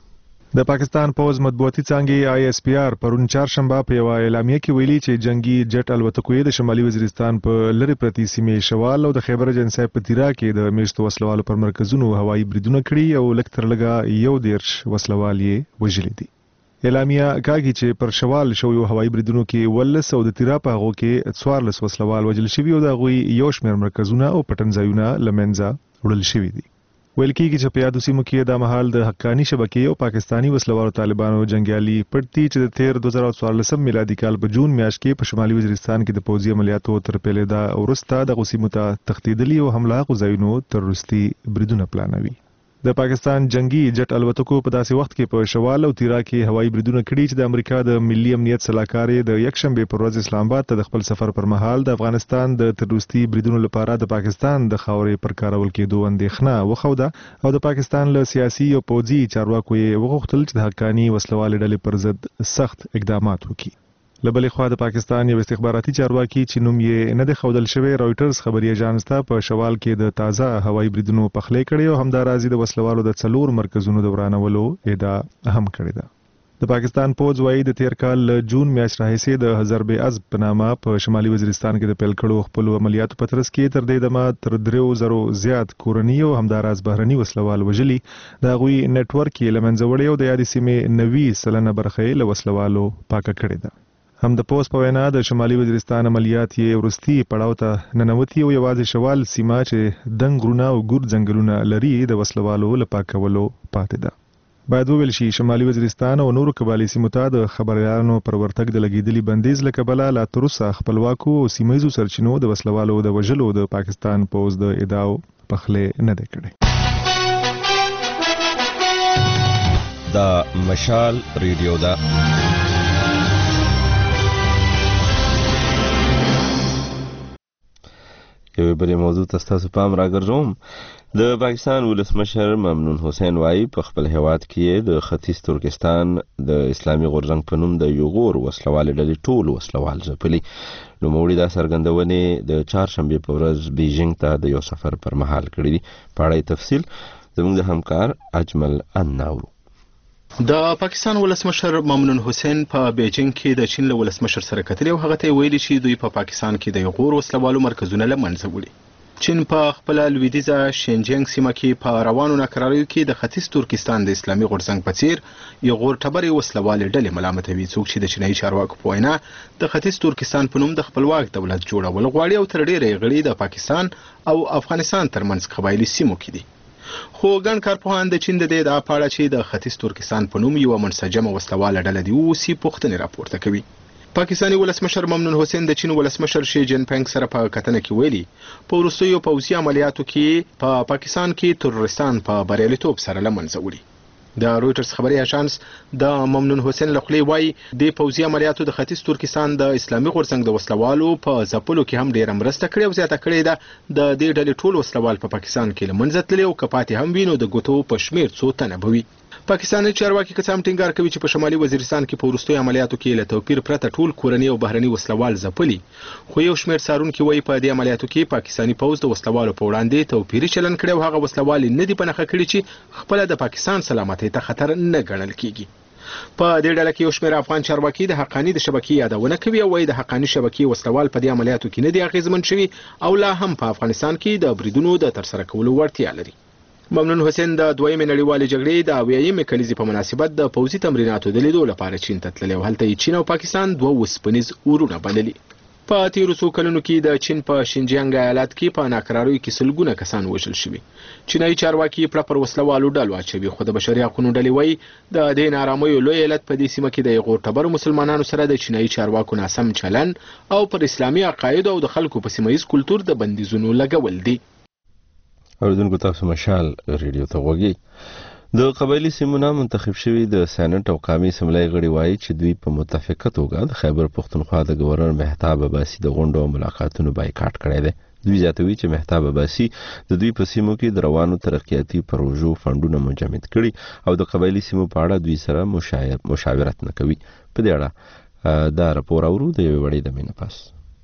د پاکستان پوز مطبوعاتي څانګې آی اس پی آر پرون چهارشنبه په یو اعلامیه کې ویلي چې جنگي جټ الوتکو د شمالي وزیرستان په لری پرتی سیمې شوال او د خیبر اجنسی په تیرا کې د میشتو وسلوالو پر مرکزونو هوایي بریدونه کړي او لکتر لګا یو دیرش وسلوال یې وژلي دي اعلامیه کاږي چې پر شوال شویو هوایي بریدونو کې ولس او د تیرا په هغو کې څوارلس وسلوال وژل شوي او د غوي یو شمېر مرکزونه او پټنځایونه لمنځه وړل شوي دي ویل کېږي چې په یادو سیمو کې د مهال د حقانی شبکې او پاکستانی وسلوالو طالبانو جنگیالي پټي چې د تیر دوه زره څوارلس میلادي کال په جون میاشت کې په شمالي وزیرستان کې د پوځي عملیاتو تر پیلېدا وروسته د غوسیمو ته تښتېدلي او حمله غوځایونو تروریستي بریدونه پلانوي د پاکستان جنگي جټ الوتکو په داسې وخت کې په شوال او تیرا کې هوایي بریدونه کړي چې د امریکا د ملي امنیت صلاحکار د یکشنبه پر ورځ اسلام آباد ته د خپل سفر پر مهال د افغانستان د تروریستي بریدونو لپاره د پاکستان د خاورې پر کارول کېدو اندېښنه وخوده او د پاکستان له سیاسي او پوځي چارواکو یې وغوښتل چې د حقانی وسلوال ډلې پر ضد سخت اقدامات وکړي لبلې خوا د پاکستان یو استخباراتي چارواکي چې نوم یې نه دی ښودل شوی رويټرز خبري اژانس ته په شوال کې د تازه هوایي بریدونو په خلې کړي او همدارازي د وسلوالو د څلور مرکزونو د ورانولو ادعا هم کړې ده د پاکستان پوځ وايي د تیر کال جون میاشتې راهیسې د حزب عزب په نامه په شمالي وزیرستان کې د پیل کړو خپل عملیاتو په ترڅ کې تر دې دمه تر درو زرو زیات کورنی او همداراز بهرني وسلوال وژلي د غوي نتورک کې لمنځه وړي او د یادې سیمې نوي سلنه برخه له وسلوالو پاکه کړې ده هم د پوز په وینا د شمالي وزیرستان عملیات یې ورستي پړاو ته ننوتي او یوازې شوال سیمه چې دنګ غرونه او ګور ځنګلونه لري د وسلوالو لپاکولو پاتې ده باید وویل شي شمالي وزیرستان او نورو قبایلی سیمو ته د خبريالانو پر ورتګ د لګیدلي بندیز له کبله لا تر اوسه خپلواکو او سیمایزو سرچینو د وسلوالو د وژلو د پاکستان پوز د ادعاو په خله نه دی کړی دا مشال ریډیو دا یو بلې موضوع ته ستاسو پام راګرځوم د پاکستان ولسمشر ممنون حسین وایي په خپل هیواد کې د ختیځ ترکستان د اسلامي غورځنګ په نوم د یوغور وسلوال ډلې ټول وسلوال ځپلي نوموړي دا څرګندونې د چهارشنبې په ورځ بیجینګ ته د یو سفر پر مهال کړې دي په اړه تفصیل زموږ د همکار اجمل اناورو د پاکستان ولسمشر ممنون حسین په بیجینګ کې د چین له ولسمشر سره کتلې او هغه ته ویلي چې دوی په پا پاکستان کې د یوغور وسلوالو مرکزونه له منځه وړي چین په خپل لویدیځه شینجینګ سیمه کې په روانو ناکراریو کې د ختیځ ترکستان د اسلامي غورځنګ په څیر یوغور ټبرې وسلوال ډلې ملامتوي څوک چې د چینایي چارواکو په وینا د ختیځ ترکستان په نوم د خپلواک دولت جوړول غواړي او تر ډیره غړي د پاکستان او افغانستان ترمنځ قبایلی سیمو کې دي خو ګڼ کارپوهان د چین د دې ادعا په اړه چې د ختیځ ترکستان په نوم یوه منسجمه وسلواله ډله دې واوسي پوښتنې راپورته کوي. پاکستاني ولسمشر ممنون حسین د چین ولسمشر شي جین پنګ سره په کتنه کې ویلي په وروستیو پوځي عملیاتو کې په پا پاکستان کې تروریستان په با بریالیتوب سره له منځه وړي. د رويټرز خبري اژانس د ممنون حسین لخوا وایي د پوځي عملیاتو د ختیځ ترکستان د اسلامي غورځنګ د وسلوالو په ځپلو کې هم ډیره مرسته کړې او زیاته کړې ده. د دې ډلې ټول وسلوال په پا پاکستان کې له منځه تللي او کپاتې هم وینو د ګوتو په شمیر څو تنه بوي. پاکستاني چارواکي قسم ټینګار کوي چې په شمالي وزیرستان کې په وروستیو عملیاتو کې له توپیر پرته ټول کورني او بهرني وسلوال ځپلي، خو یو شمېر څارونکي وایي په دې عملیاتو کې پاکستاني پوځ د وسلوالو په وړاندې توپیري چلن کړی او هغه وسلوال نه دي په نښه کړي چې خپله د پاکستان سلامتۍ ته خطر نه ګڼل کیږي. په دې ډله کې یو شمېر افغان چارواکي د حقاني د شبکې یادونه کوي او وایي د حقاني شبکې وسلوال په دې عملیاتو کې نه دي اغېزمن شوي او لا هم په افغانستان کې د بریدونو د ترسره کولو وړتیا لري. ممنون حسین د دویمې نړیوالې جګړې د اویایمې کلیزې په مناسبت د پوځي تمریناتو د لیدو لپاره چین ته تللی او هلته یې چین او پاکستان دوه وسپنیز اورونه بللي. په تیرو څو کلونو کې د چین په شینجیانګ ایالت کې په ناکراریو کې سلګونه کسان وژل شوي. چینایي چارواکي پړه پر وسلوالو ډلو اچوي، خو د بشري حقونو ډلې وایي د دې ناارامیو لوی علت په دې سیمه کې د غورټبرو مسلمانانو سره د چینایي چارواکو ناسم چلن او پر اسلامي عقایدو او د خلکو په سیمه ییز کلتور د بندیزونو لګول دي. اوریدونکو تاسو مشال ریډیو ته غوږی. د قبایلی سیمونه منتخب شوي د سېنات او قومي اسمبلی غړي وایي چې دوی په متفقه توګه د خیبر پښتونخوا د گورنر مهتاب عباسي د غونډو او ملاقاتونو بایکاټ کړی دی. دوی زیاتوي چې مهتاب عباسي د دوی په سیمو کې د روانو ترقیاتي پروژو فندونه منجمد کړي او د قبایلی سیمو په اړه دوی سره مشاورت نه کوي. په دې اړه دا راپور اورو د یوې وړې دمې نه پس.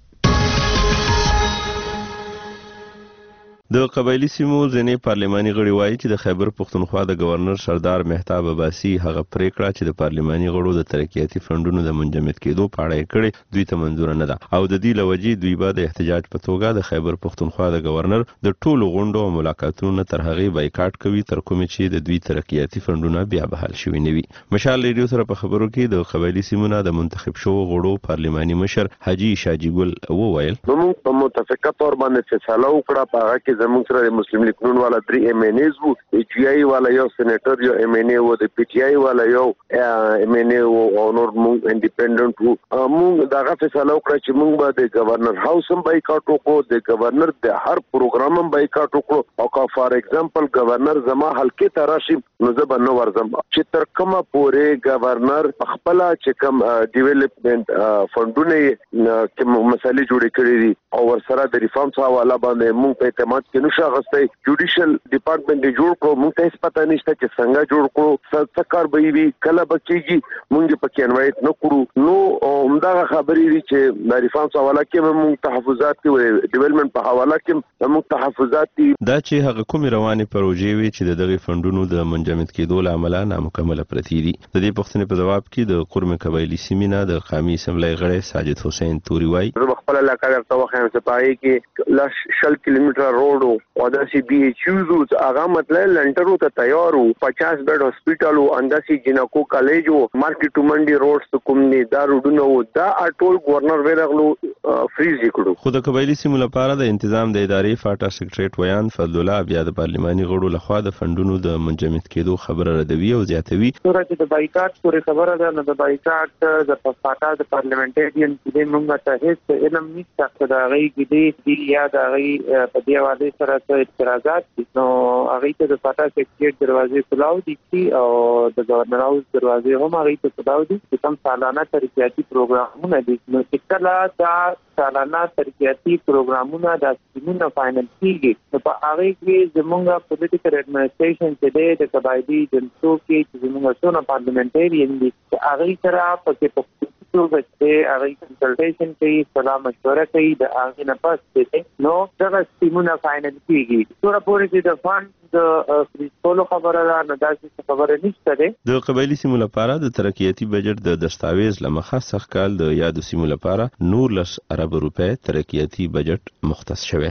د قبایلی سیمو ځینې پارلماني غړي وایي چې د خیبر پښتونخوا د گورنر سردار مهتاب عباسي هغه پریکړه چې د پارلماني غړو د ترقیاتي فندونو د منجمد کېدو په اړه یې کړې دوی ته منظور نه ده او د دې له وجې دوی به د احتجاج په توګه د خیبر پښتونخوا د گورنر د ټولو غونډو او ملاقاتونو نه تر هغې بایکاټ کوي تر کومې چې د دوی ترقیاتي فندونه بیا بحال شوي نه وي. مشال ریډیو سره په خبرو کې د قبایلی سیمونه د منتخب شوو غړو پارلماني مشر حاجي شاجي ګل وویل موږ په متفقه تور باندې فیصله وکړه په هغه کې زموږ سره د مسلم لیگ نون والا درې ایم ان ایز وو، پی آی والا یو سېنیټر یو ایم ان ای وو، د پی ټی آی والا یو ایم ان ای وو او نور موږ انډیپندنت وو. موږ دغه فیصله وکړه چې موږ به د گورنر هاوس هم بایکاټ وکړو، د گورنر د هر پروګرام هم بایکاټ وکړو او که فار ایگزامپل گورنر زما حلقې ته راشي نو زه به نه ورځم چې تر کومه پورې گورنر خپله چې کوم ډیولپمنٹ فندونه کوم مسالې جوړې کړې دي او ورسره د ریفارمز حواله باندې موږ په اعتماد کې نشو اخیستی. جوډیشل ډپارټمنټ یې جوړ کړو، موږ ته هېڅ پته نشته چې څنګه جوړ کړو، څه کار به وي، کله به کېږي، موږ یې پکې انوایټ نه کړو. نو همدغه خبرې دي چې د ریفارمز حواله کې به موږ تحفظات دي، ډیولپمنټ په حواله کې موږ تحفظات دي. دا چې هغه کومې روانې پروژې وي چې د دغې فندونو د منجمد کېدو له امله نامکمله پرتې دي. د دې پوښتنې په ځواب کې د قرم قبایلي سیمې نه د قومي اسمبلی غړی ساجد حسین توري وایي زه خپل علاقه درته وښیم چې په هغې کې لس شل کیلومتره روډ او داسې بي ایچ یوز وو، هغه مطلب لنټرو ته تیار وو، پچاس بیډ هاسپیټل وو، همداسې جینکو کالج وو، مارکیټ ټو منډي روډز کوم دي دا روډونه وو، دا ټول ګورنر ورغلو فریز یې کړو. خو د قبایلي سیمو لپاره د انتظام د ادارې فاټا سکرټریټ ویان فضل الله بیا د پارلماني غړو لخوا د فندونو د منجمد کېدو خبره ردوي او زیاتوي. چې د بایکاټ پورې خبره ده نو د بایکاټ د فاټا د پارلیمنټریان چې موږ ته هیڅ علم نشته چې د هغې کې دی یا د هغې په دې حوالې سره څه اعتراضات دي نو هغې ته د فاټا سکرټریټ دروازې کلاو دي او د گورنر هاوس دروازې هم هغې ته کلاو دي چې کوم سالانه ترقیاتي پروګرامونه دي نو چې کله دا سالانه ترقیاتي پروګرامونه د سیمونو فاینانس کېږي نو په هغې کې زموږ پولیټیکل اډمنسټریشن چې دی د قبایلي جنسو کې چې زموږ څونه پارلیمنټریان دي هغې سره پکې په توګه چې هغې کنسلټیشن کوي، صلاح مشوره کوي، د هغې نه پس دی نو دغه سیمونه فاینانس کېږي. څومره پورې چې د فنډ د فریز کولو خبره ده نو داسې خبره نشته دی. د قبایلي سیمو لپاره د ترقیاتي بجټ د دستاویز له مخه سږ کال د یادو سیمو لپاره نولس ارب روپۍ ترقیاتي بجټ مختص شوی.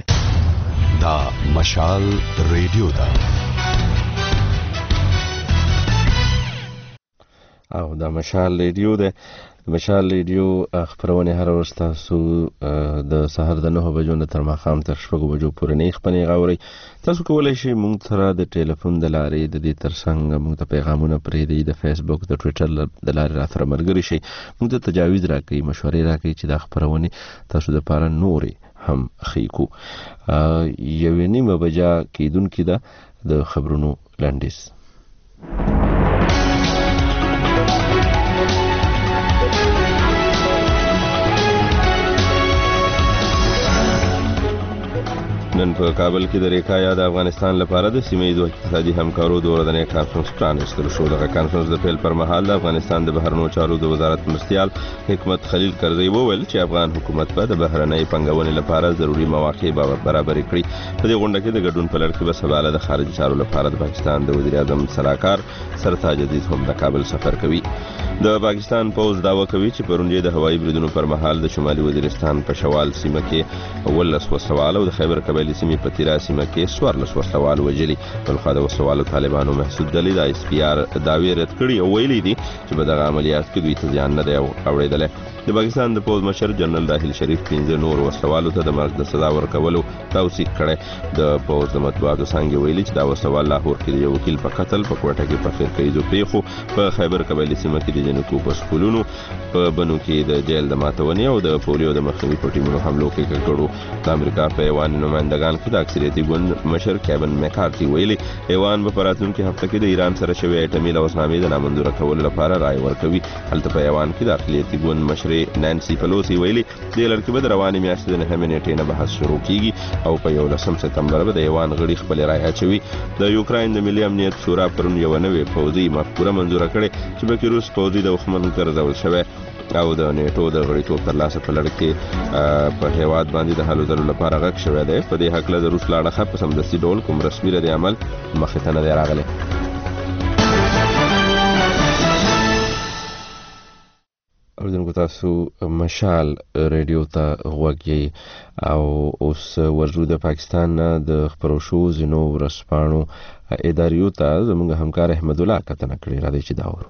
دا مشال ریډیو ده. او د مشال ریډیو ده مشال ریډیو خبرونه هر ورځ تاسو د سحر د نه بجو نه تر ماښام تر شپږ بجو پورې نه خپنې غوړي. تاسو کولای شئ مونږ سره د ټلیفون د لارې د دې ترڅنګ مونږ ته پیغامونه پرې دی د فیسبوک د ټوئیټر د لارې را سره ملګری شئ. مونږ ته تجاویز راکړئ، مشورې راکړئ چې دا خبرونه تاسو د پاره نورې هم خیکو. یوې نیمه بجا کیدونکې ده د خبرونو لنډیز. نن په کابل کې د ریکا یا د افغانستان لپاره د سیمه ییزو اقتصادي همکارو د ورځني کانفرنس پرانیستل شو. دغه کانفرنس د پیل پر مهال د افغانستان د بهرنیو چارو د وزارت مرستیال حکمت خلیل کرزی وویل چې افغان حکومت به د بهرنۍ پنګونې لپاره ضروري مواقع برابر کړي. په دې غونډه کې د ګډون په لړ کې به سبا د خارجي چارو لپاره د پاکستان د وزیر اعظم سلاکار سرتاج عزیز هم د کابل سفر کوي. د پاکستان پوز داوا کوي چې پرون د هوایي بریدونو پر مهال د شمالي وزیرستان په شوال سیمه کې ولس وسوال او د خیبر قبایلی سیمې په تیرا سیمه کې سوارلس وسوال وجلي. په خو د وسوالو طالبانو محسود دلی د اس پی آر داوی رد کړی او ویلي دي چې په دغه عملیات کې دوی ته ځان نه دی اوریدل. د پاکستان د پوز مشر جنرال راحیل شریف پنځه نور وسوالو ته د مرګ د سزا ورکولو توصیه کړې. د پوز د مطبوعاتو څنګه ویلي چې دا وسوال لاهور کې یو وکیل په قتل په کوټه کې په فرقې پیښو په خیبر قبایلی سیمه کې د جنکو په سکولونو په بنو کې د جیل د ماتونې او د پولیو د مخنیوي په ټیمونو حملو کې کړو. د امریکا په ایوان نمائندگان کې د اکثریتي ګوند مشر کیبن میکارتي ویلي ایوان په راتلونکي هفته کې د ایران سره شوی اټومي لوثنامې د نامنظور کولو لپاره رائے ورکوي. هلته په ایوان کې د اقلیتي ګوند مشر نانسي پلوسی ویلي د لړ کې به د روانې میاشتې د نهمې نیټې نه بحث شروع کیږي او په یولسم سپتمبر به د ایوان غړي خپل رائے اچوي. د یوکراین د ملي امنیت شورا پرون یو نوې پوځي مفکوره منظور کړې چې په کې روس پوځي د وخمن ګرځول شوی او د نیټو د غړیتوب ترلاسه په لړ کې په هیواد باندې د هلو ځلو لپاره غږ شوی دی. په دې هکله د روس له اړخه په سمدستي ډول کوم رسمي رد عمل مخې ته نه دی راغلی. اوریدونکو تاسو مشال ریډیو ته غوږ یې او اوس ورجو د پاکستان د خبرو شو ځینو ورځپاڼو اداریو ته زموږ همکار احمد الله کتنه کړې را دی چې دا ورو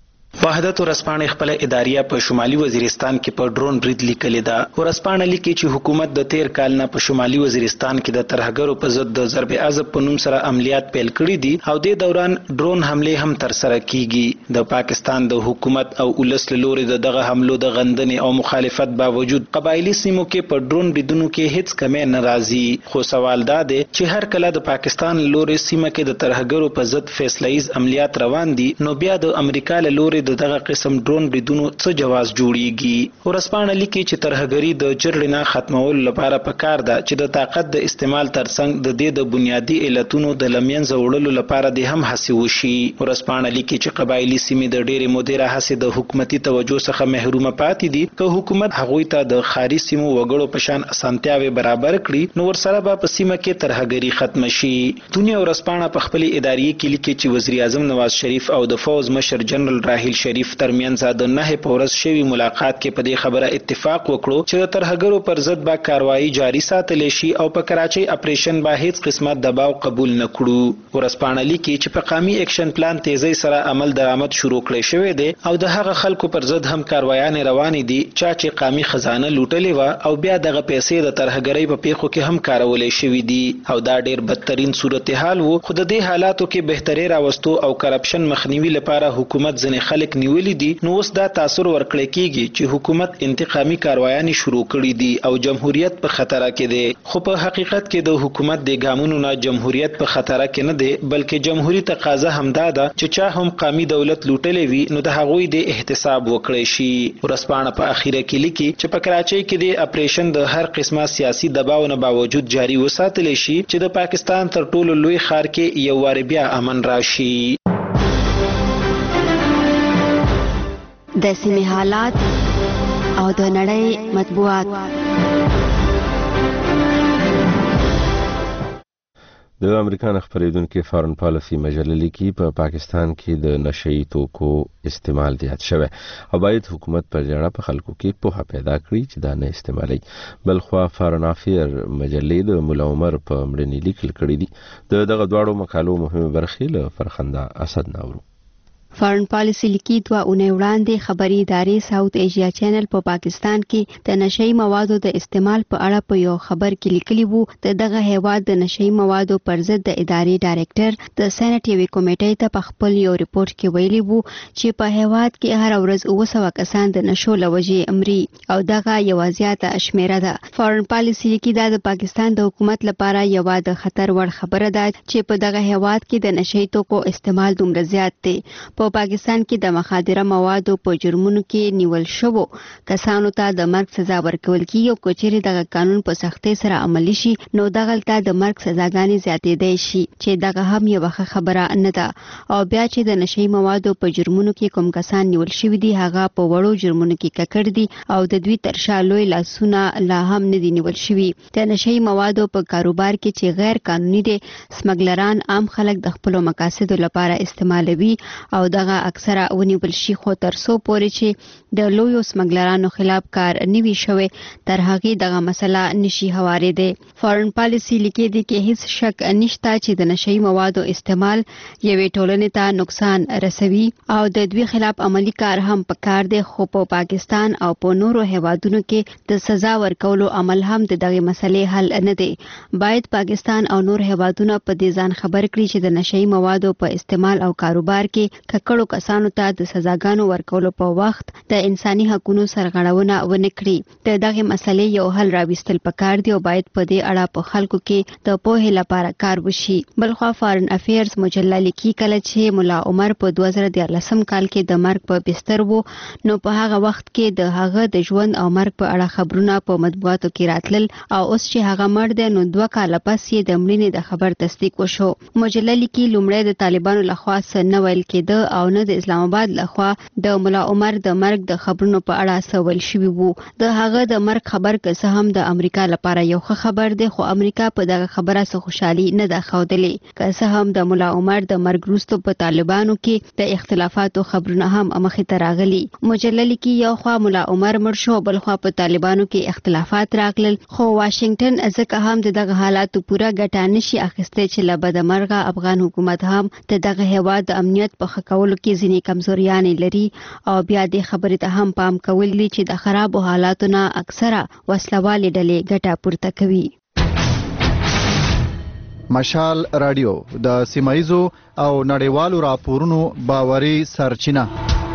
وحدت ورسپانې خپل اداریه په شمالي وزیرستان کې په ډرون برید لیکلې ده. ورسپانې لیکي چې حکومت د تیر کال نه په شمالي وزیرستان کې د ترهګرو په ضد د ضرب عضب په نوم سره عملیات پیل کړي دي او د دوران ډرون حمله هم تر سره کیږي. د پاکستان د حکومت او ولس له لوري دغه حملو د غندنې او مخالفت باوجود قبایلی سیمو کې په ډرون بریدونو کې هیڅ کمی نه راځي. خو سوال دا دی چې هر کله د پاکستان لوري سیمه کې د ترهګرو په ضد فیصله‌ایز عملیات روان دي نو بیا د امریکا له لوري دغه قسم ډرون بریدونو څه جواز جوړیږي. ورسپانه لیکي چې ترهګری د جرړنا ختمولو لپاره پکار ده چې د طاقت د استعمال ترڅنګ د دې د بنیادی علتونو د لمنځه وړلو لپاره د هم هڅې وشي. ورسپانه لیکي چې قبایلی سیمې د ډېرې مودې راهیسې د حکومتي توجه څخه محرومه پاتې دي. که حکومت هغوی ته د خاري سیمو وګړو په شان اسانتیاوې برابر کړي نو ورسره به په سیمه کې ترهګری ختم شي. دنیا ورسپانه په خپل ادارې کې لیکي چې وزیر اعظم نواز شریف او د فوز مشر جنرال راحیل شریف ترمنځ د نه په ورځ شوی ملاقات کې په دې خبره اتفاق وکړو چې د ترهګرو پر ضد به کاروایی جاری ساتل شي او په کراچۍ اپریشن به هیڅ قسمه دباو قبول نه کړو. ورسپانه لیکي چې په قومي اکشن پلان تیزی سره عمل درآمد شروع کړی شوی دی او د هغه خلکو پر ضد هم کاروایان روانې دي چې قومي خزانه لوټلې و او بیا دغه پیسې د ترهګرۍ په پیښو کې هم کارولې شوې دي او دا ډېر بدترین صورتحال وو. خو د دې حالاتو کې بهتري راوستو او کرپشن مخنیوي لپاره حکومت ځنې خلک نیولې دي نو اوس دا تاثیر ورکړی کیږي چې حکومت انتقامي کاروایان شروع کړي دي او جمهوریت په خطر کې دی. خو په حقیقت کې د حکومت د ګامونو نه جمهوریت په خطر کې نه دی بلکې جمهوریت تقاضا همدا ده چې چا هم قومي دولت لوټلې وي نو د هغوی د احتساب وکړي شي. ورسپانه په اخیره کې لیکي چې په کراچۍ کې د اپریشن د هر قسمه سیاسي دباو نه باوجود جاری وساتل شي چې د پاکستان تر ټولو لوی ښار کې یو وار بیا امن راشي. د سیمې حالات او د نړۍ مطبوعات. د امریکا خبرېدونکو فارن پالیسی مجله لیکي په پاکستان کې د نشئی توکو استعمال زیات شوی او باید حکومت پر جړه په خلکو کې پوهه پیدا کړي چې دا نه استعمالي. بل خو فارن افیر مجلې د مولا عمر په مړنی لیکل کړي دي. د دغه دواړو مقالو مهمه برخې له فرخنده اسد ناورو. فارن پالیسی لیکي دوه اونۍ وړاندې خبري ادارې ساوث ایشیا چینل په پاکستان کې د نشئی موادو د استعمال په اړه په یو خبر کې لیکلي وو د دغه هیواد د نشئی موادو پر ضد د ادارې ډایریکټر د سېنات یوې کمیټې ته په خپل یو ریپورت کې ویلي وو چې په هیواد کې هر ورځ اوه سوه کسان د نشو له وجې امري او دغه یوه زیاته شمیره ده. فارن پالیسی لیکي دا د پاکستان د حکومت لپاره یوه د خطر وړ خبره ده چې په دغه هیواد کې د نشئی توکو استعمال دومره زیات دی. په پاکستان کې د مخدره موادو په جرمونو کې نیول شوو کسانو ته د مرګ سزا ورکول کیږي او کچېرې دغه قانون په سختۍ سره عملی شي نو دغلته د مرګ سزاګانې زیاتېدای شي چې دغه هم یوه ښه خبره نه ده. او بیا چې د نشئی موادو په جرمونو کې کوم کسان نیول شوي دي هغه په وړو جرمونو کې ککړ دي او د دوی تر شا لوی لاسونه لا هم نه دي نیول شوي. د نشئی موادو په کاروبار کې چې غیر قانوني دي سمګلران عام خلک د خپلو مقاصدو لپاره استعمالوي او دغه اکثره ونیول شي خو تر څو پورې چې د لویو سمګلرانو خلاف کار نوي شوی تر هغې دغه مسله نشي هوارېدی. فارن پالیسی لیکي دي کې هیڅ شک نشته چې د نشئی موادو استعمال یوې ټولنې ته نقصان رسوي او د دوی خلاف عملی کار هم پکار دی خو په پاکستان او په نورو هیوادونو کې د سزا ورکولو عمل هم د دغه مسلې حل نه دی. باید پاکستان او نور هیوادونه په دې ځان خبر کړي چې د نشئی موادو په استعمال او کاروبار کې ککړو کسانو ته د سزاګانو ورکولو په وخت د انساني حقوقو سرغړونه ونه کړي. د دغه مسلې یو حل راوستل پکار دی او باید په دې اړه په خلکو کې د پوهې لپاره کار وشي. بلخوا فارن افیرز مجله لیکي کله چې مولا عمر په دوه زره دیارلسم کال کې د مرګ په بستر وو نو په هغه وخت کې د هغه د ژوند او مرګ په اړه خبرونه په مطبوعاتو کې راتلل او اوس چې هغه مړ دی نو دوه کاله پس یې د مړینې د خبر تصدیق وشو. مجله لیکي لومړی د طالبانو لخوا څه نه ویل کېده او نه د اسلام آباد لخوا د مولا عمر د مرګ د خبرونو په اړه څه ویل شوي وو. د هغه د مرګ خبر که څه هم د امریکا لپاره یو ښه خبر دی خو امریکا په دغه خبره څه خوشحالي نه ده ښودلې. که څه هم د مولا عمر د مرګ وروسته په طالبانو کې د اختلافاتو خبرونه هم مخې ته راغلي. مجله لیکي یو خوا مولا عمر مړ شو بل خوا په طالبانو کې اختلافات راغلل خو واشنگټن ځکه هم د دغه حالاتو پوره ګټه نشي اخیستی چې له بدمرغه افغان حکومت هم د دغه هیواد د امنیت په ښه کولو کې ځینې کمزوریانې لري او بیا دې خبرې ته هم پام کول دي چې د خرابو حالاتو نه اکثره وسلوالې ډلې ګټه پورته کوي. مشال رادیو د سیمایزو او نړیوالو راپورونو باوري سرچینه.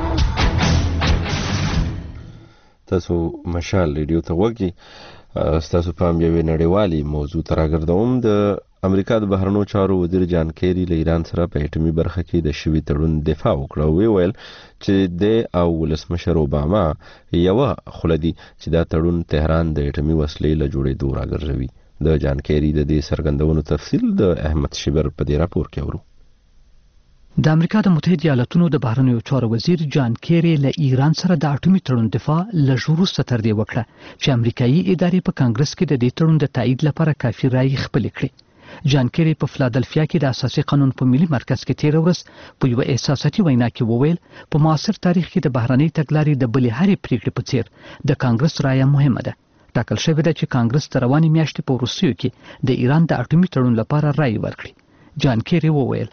تاسو مشال رادیو ته وګورئ. ستاسو پام یوې نړیوالې موضوع ته راګرځوم. د امریکا د بهرنیو چارو وزیر جان کیری له ایران سره په اټومي برخه کې د شوي تړون دفاع وکړه او ویل چې د او ولسمشر اوباما یو خلدي چې دا تړون تهران د اټومي وسلې له جوړېدو راګرځوي. د جان کیری د دې څرګندونو تفصیل د احمد شیبر په دې راپور کې اورو. د امریکا د متحده ایالاتونو د بهرنیو چارو وزیر جان کیری له ایران سره د اټومي تړون دفاع له وروسته تر دې وکړه چې امریکایي ادارې په کانګرس کې د دې تړون د تایید لپاره کافي رایې خپلې کړې. جان کیری په فلادلفیا کې د اساسي قانون په ملي مرکز کې تیر ورځ په یو احساساتي وینا کې وویل په معاصر تاریخ کې د بهرنۍ تګلارې د بلې هرې پریکړې په څیر د کانګرس رایه مهمه ده. ټاکل شوې ده چې کانګرس تر روانې میاشتې په وروستیو کې د ایران د اټومي تړون لپاره رایې ورکړي. جان کیری وویل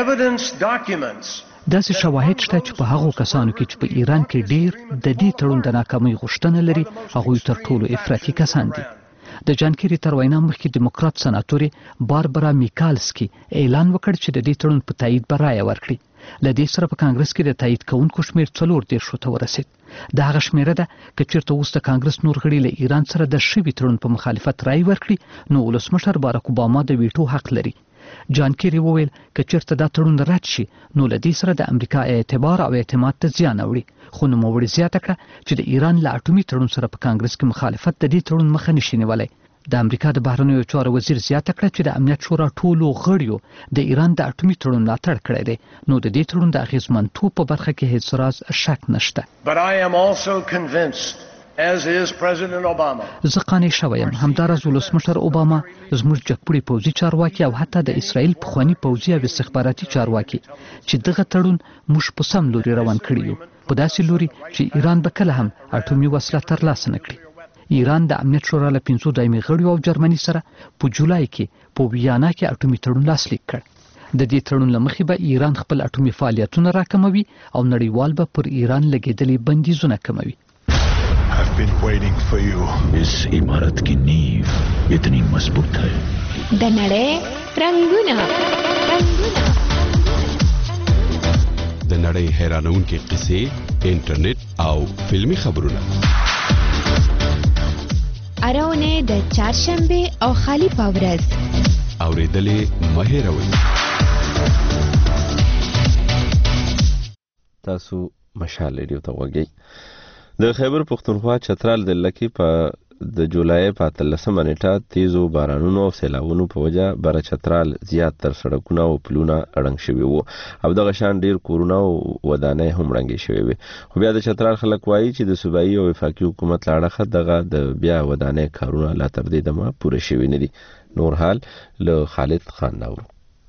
داسې شواهد شته چې په هغو کسانو کې چې په ایران کې ډیر د دې تړون د ناکامۍ غوښتنه لري هغوی تر ټولو افراطي کسان دي. د جان کیری تر وینا مخکې دیموکرات سناتورې باربرا میکالسکي اعلان وکړ چې د دې تړون په تایید به رایه ورکړي. له دې سره په کانګرس کې د تایید کوونکو شمیر څلور دیرشو ته ورسید. د هغه شمیره ده که چیرته اوس د کانګرس نور غړي له ایران سره د شوي تړون په مخالفت رایه ورکړي نو ولسمشر باراک اوباما د ویټو حق لري. جان کیری وویل که چیرته دا تړون رد شي نو له دې سره د امریکا اعتبار او اعتماد ته زیان اوړي. خو نوموړي زیاته کړه چې د ایران له اټومي تړون سره په کانګرس کې مخالفت د دې تړون مخه نشي نیولی. د امریکا د بهرنیو چارو وزیر زیاته کړه چې د امنیت شورا ټولو غړیو د ایران د اټومي تړون ملاتړ کړی دی نو د دې تړون د اغیزمنتوب په برخه کې هیڅ راز شک نشته. زه قانع شوی یم همداراز ولسمشر اوباما زموږ جګپوړي پوځي چارواکي او حتی د اسرائیل پخواني پوځي او استخباراتي چارواکي چې دغه تړون موږ په سم لوري روان کړي یو په داسې لوري چې ایران به کله هم اټومي وسله ترلاسه نه کړي. ایران د امنیت شورا له پنځو دایمي غړیو او جرمني سره په جولای کې په ویانا کې اټومي تړون لاسلیک کړ. د دې تړون لمخې به ایران خپل اټومي فعالیتونه راکموي او نړیوال به پر ایران لګیدلې بندیزونه کموي. I've been waiting for you. इस इमारत की नींव इतनी मजबूत है. د نړۍ رنگونه رنگونه د نړۍ حیرانونکې قصې، انټرنیټ او فلمی خبرونه. اراونه د چهارشنبه او خالی پاورز اوریدلې مهیروي. تاسو مشال ریډیو ته وګورئ. د خیبر پختونخوا چترال ضلع کې په د جولای په اتلسمه نیټه تیزو بارانونو او سیلاوونو په وجه بر چترال زیات تر سړکونه او پلونه اړنګ شوي وو او دغه شان ډیر کورونه او ودانۍ هم رنګې شوي وي. خو بیا د چترال خلک وایي چې د صوبایي او وفاقي حکومت له اړخه دغه د بیا ودانۍ کارونه لا تر دې دمه پوره شوي نه دي. نور حال له خالد خان ناورو.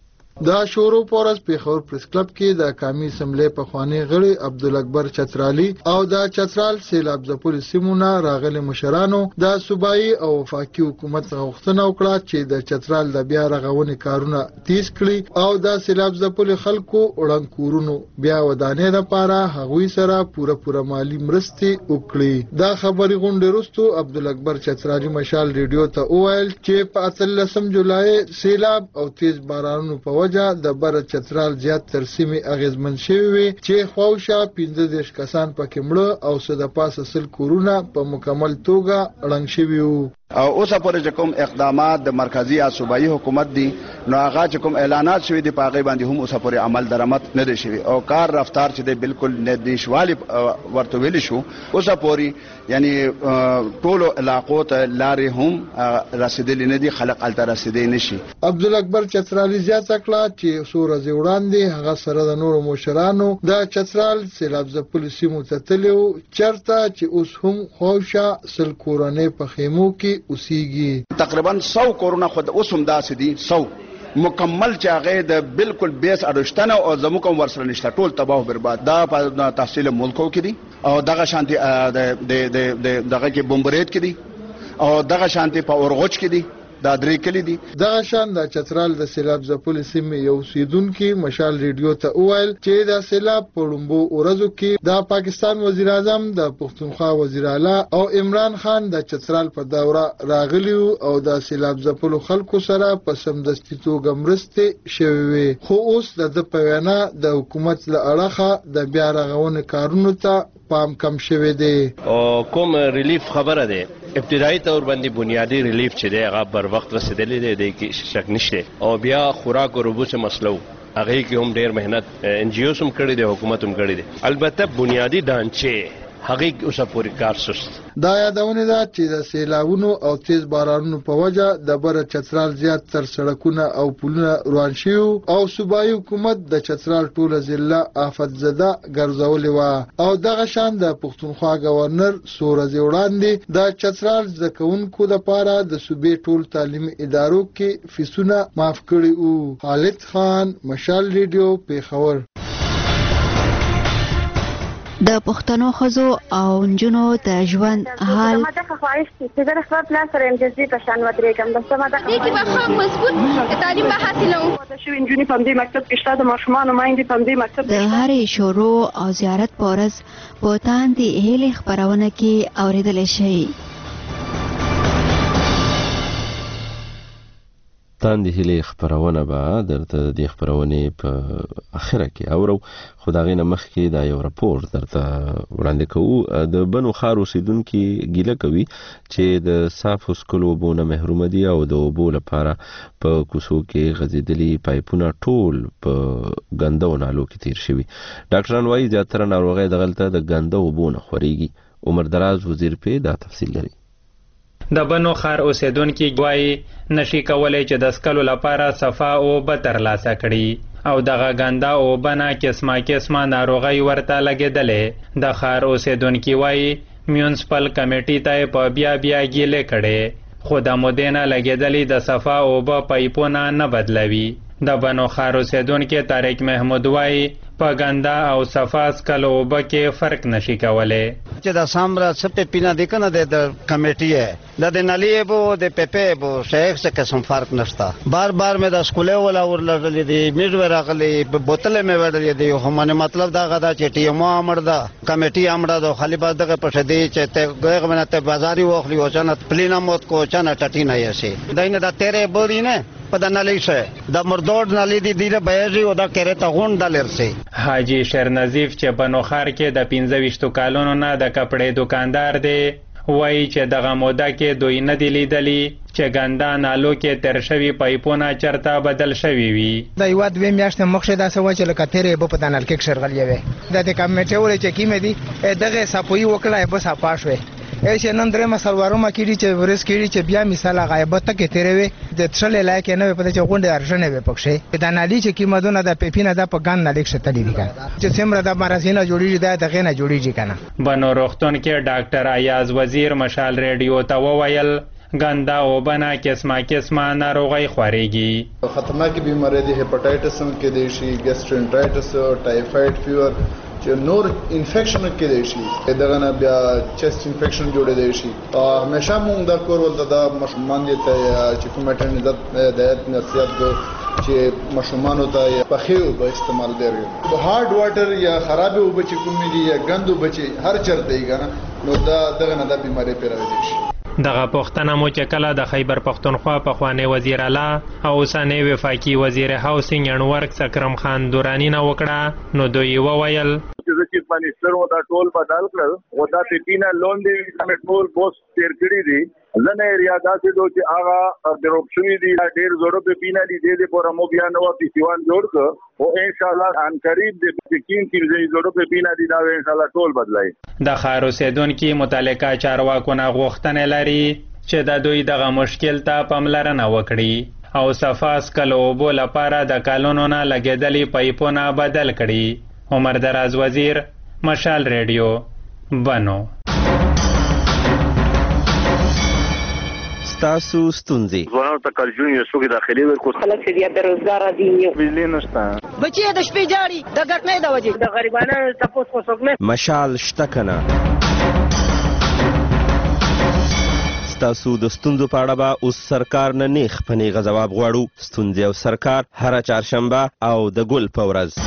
دا شورو پورس پیښور پریس کلب کې د قومي اسمبلی په خوانی غړي عبدالاکبر چترالی او د چترال سیلاب ځپل سیمونه راغلي مشرانو د صوبایي او وفاقي حکومت غوښتنه وکړه چې د چترال د بیا رغونې کارونه تیز کړي او د سیلاب ځپل خلکو وړاندې کورونو بیا ودانې لپاره هغوی سره پوره پوره مالی مرستې وکړي. دا خبري غونډه وروسته عبدالاکبر چترالی مشال ریډیو ته وویل چې په اتلسم جولای سیلاب او تیز بارانونو په د بر چترال زیات تر سیمې اغیزمن شوي وي چې خواوشا پنځه دېرش کسان پکې مړه او څه د پاسه سل کورونه په مکمل توګه ړنګ شوي وو. او اوسه پورې چې کوم اقدامات د مرکزی یا صوبایي حکومت دي نو هغه چې کوم اعلانات شوي دي په هغې باندې هم اوسه پورې عمل درآمد نه دی شوي او کار رفتار چې دی بالکل نږدېشوالي ورته ویلی شو. اوسه پورې یعنی ټولو علاقو ته لارې هم رسېدلې نه دي، خلک هلته رسېدی نه شي. عبدالاکبر چترالي زیاته کړه چې څو ورځې وړاندې هغه سره د نورو مشرانو د چترال سیلاب ځپلو سیمو ته تللي وو چېرته چې اوس هم خواوشا سل کورنۍ په خیمو کې اوسیږي. تقریبا سو کورونه خود اوس هم داسې دي، سو مکمل چې هغه د بالکل بیس اډوشتنه او زموږ کوم ورسره نشته، ټول تباہ برباد. دا په تحصیل ملکو کې دي او دغه شانتي د د دغه کې بمبریت کې دي او دغه شانتي په اورغوچ کې دي. دا درې کلی دي. دغه شان د چترال د سیلاب ځپلو سیمې یو اوسیدونکي مشال ریډیو ته وویل چې د سیلاب په لومړو ورځو کې د پاکستان وزیر اعظم د پښتونخوا وزیر اعلی او عمران خان د چترال په دوره راغلي او د سیلاب ځپلو خلکو سره په سمدستي توګه مرستې شوې وي. خو اوس د ده په وینا د حکومت له اړخه د بیا رغونې کارونو ته پام کم شوی دی. او کوم ریلیف خبره ده ابتدایي تور باندې بنیادی ریلیف چې دی هغه بر وخت رسیدلی دی، د کې شک نشته. او بیا خوراک او اوبو څه مسلو هغه کې هم ډیر مهنت ان جی اوس هم کړی دی، حکومت هم کړی دی. البته بنیادی ډانچه هغه اوسه پوری کار سست. دا یادونه ده چې د سیلاوونو او تیز بارانونو په وجه د بر چترال زیات تر سړکونه او پلونه روان شوي او صوبایي حکومت د چترال ټوله ضلع آفت زده ګرځولې وه او دغه شان د پښتونخوا ګورنر څو ورځې وړاندې د چترال زده کوونکو دپاره د صوبې ټول تعلیمي ادارو کې فیسونه معاف کړي وو. خالد خان، مشال ریډیو، پیښور. د پښتنو ښځو او نجونو د ژوند حال ما ته خواهش چې د خپل پلان سره امجازي په شان ودرېږم. د سمه ده چې به خام مضبوط تعلیم به حاصلوم. د شوي نجونې په دې مکتب کې شته، د ماشومانو میندې په دې مکتب د هرې شورو او زیارت په ورځ په تاندې هیلې خپرونه کې اورېدلی شي. تاندې هیلې خپرونه به درته د خپرونې په اخره کې اورو، خو د هغې نه مخکې دا یو راپور درته وړاندې کوو. د بنو ښار اوسېدونکي ګیله کوي چې د صافو څښلو اوبو نه محرومه دي او د اوبو لپاره په کوڅو کې غځېدلي پایپونه ټول په ګنده و نالو کې تیر شوي. ډاکټران وایي زیاتره ناروغۍ دغلته د ګنده اوبو نه خورېږي. عمر دراز وزیر پې دا تفصیل لري. د بنو ښار اوسیدونکي وایي نشي کولی چې د څښلو لپاره صفا اوبه ترلاسه کړي او دغه ګنده اوبه نه قسمه قسمه ناروغۍ ورته لګېدلې. د ښار اوسیدونکي وایي میونسپل کمیټې ته یې په بیا بیا ګیلې کړې خو د مودې نه لګېدلې د صفا اوبه پایپونه نه بدلوي. د بنو ښار اوسیدونکي طارق محمود وایي په ګنده او صفا څکلو اوبه کې فرق نشي کولی. چې د سامره څه پیپینه دی کنه د کمیټي ہے د د نلی بو د پیپی بو شیخ څه قسم فرق نشته. بار بار مې د سکولې ولا ورلړلې دي میډ ورغلي بوتل مې وړلې دي خو مانه مطلب دا غدا چې ټي مو امر دا کمیټي امر دا خالی بس دغه په شدي چې ته ګوغه منته بازاري وخلی او چنه پلینا موت کو چنه ټټی نه یسي داینه دا تیرې بوري نه په د نلی شه د مردود نلی دی دیره بیاجی او دا کړه ته غون ډالر سي. حاجی شرنظیف چې په نوخار کې د پنځه ویشتو کالونو نه د کپړې دکاندار دی وایي چې دغه موده کې دوی نه دی لیدلی چې ګنده نالو کې تیر شوي پایپونه چرته بدل شوي وي. د یوه دوې میاشتې مخکې داسې وه چې لکه تیرې اوبه په دا نلکې کې شرغلې وې دا د کمیټې ولې چې کیمې دي دغه صفایي وکړه اوبه صفا شوې ایسه نن درېمه څلورمه کېږي چې ورځ کېږي چې بیا مثال غایبه تکې تیرې وې د تشلې لایق نه وې په چې غونډې ارژنې وې پکښې دا نالي چې قیمتونه د پیپینه دا په ګان نالي کې تللی دي چې څومره د مراسینه جوړیږي دا دغه نه جوړیږي کنه. بنو روغتون کې ډاکټر ایاز وزیر مشال ریډیو ته وویل ګنده اوبه نه قسمه قسمه ناروغۍ خورېږي. خطرناکې بیمارۍ دي هیپاټایټس هم کېدی شي ګیسټرنټرایټس ټایفاید فیور چې نور انفیکشن کېدی شي دغه نه بیا چیسټ انفیکشن جوړېدی شي. همیشه مونږ دا کور ولته دا ماشومان دي ته چې کوم ټرینینګ هدایت نصیحت دو چې ماشومانو ته پخې اوبه استعمال ډېر وي. هارډ واټر یا خرابې اوبه چې کومې دي یا ګند اوبه چې هر چېرته یې که نه نو دا دغه نه دا بیمارۍ پرې راوځي شي. دغه پوښتنه مو چې کله د خیبر پښتونخوا پخوانی وزیر اعلی او اوسنی وفاقي وزیر هاوسینګ اینډ ورکس اکرم خان دورانی نه وکړه نو دوی وویل چې چیف منسٹر و دا ټول بدل کړل او دا پیپینا لون دی چې ټول بوس تیر کړی دي ځنه ایریا داسې دو چې هغه ډروپ شوي دي ډېر زورو پیپینا دي دې دپاره مو بیا نوه پیسیوان جوړ کړ او انشاءالله ان قریب د پکین کې چې زورو پیپینا دي دا انشاءالله ټول بدلای. د ښار اوسېدونکي متعلقه چارواکو نه غوښتنې لري چې د دوی دغه مشکل ته پاملرنه وکړي او صفا څکلو اوبو لپاره د کلونو نه لګېدلي پایپونه بدل کړي. عمر دراز وزیر مشال ریډیو بنو. ستاسو ستونزې ځوانانو ته کارجون یو څوک داخلي ورکو خلک چې بیا بېروزګاره دي بجلي نشته بچي د شپې جاړي د ګټنې د وجې د غریبانو تپوس خو څوک نه مشال شته که نه. ستاسو د ستونزو په اړه به اوس سرکار نه نیغ په نیغه ځواب غواړو. ستونزې او سرکار هره چهارشنبه او د ګل په ورځ.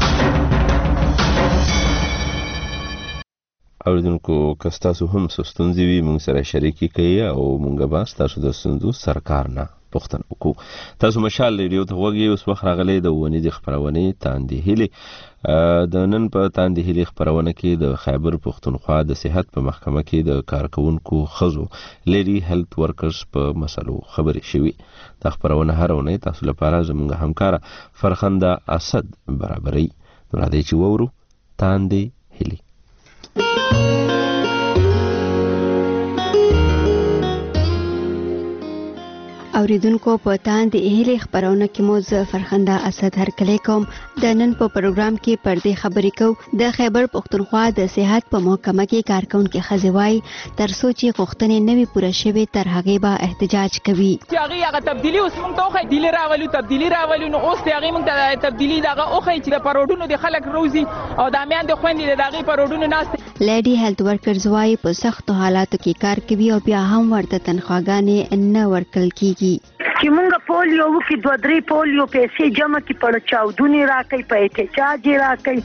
اوریدونکو که ستاسو هم څه ستونزې وي موږ سره شریکې کوي او موږ به ستاسو د ستونزو سرکار نه پوښتنه وکړو. تاسو مشال ریډیو ته غوږ یې اوس وخت راغلی د اونیزې خپرونې تاندې هیلې. د نن په تاندې هیلې خپرونه کې د خیبر پښتونخوا د صحت په محکمه کې د کارکوونکو ښځو لیډي هیلث ورکرز په مسلو خبرې شوي. دا خپرونه هره اونۍ تاسو لپاره زموږ همکاره فرخنده اسد برابروي. نو راځئ چې واورو تاندې هیلې. اوریدونکو په تاندې هیلې خبرونه کې مو زه فرخنده اسد هرکلی کوم. د نن په پروګرام کې پردې خبرې کوو. د خیبر پښتونخوا د صحت په محکمه کې کارکونکي ښځې وایي تر څو چې غوښتنې نه وي پوره شوې تر هغې به احتجاج کوي. چې هغې هغه تبدیلي اوس موږ ته وښایي تبدیلي راولو تبدیلي راولو نو اوس د هغې موږ ته تبدیلي دغه وښایي چې د پروډونو د خلک روزي او د میندې خویندې د هغې پروډونو ناست. لیډي هیلث ورکرز وایي په سختو حالاتو کې کار کوي او بیا هم ورته تنخواګانې نه ورکول کیږي. چې مونږ پولیو وکړي دوه درې پولیو پیسې جمع کړي په چاودونې راکوي په احتجاج یې راکوي.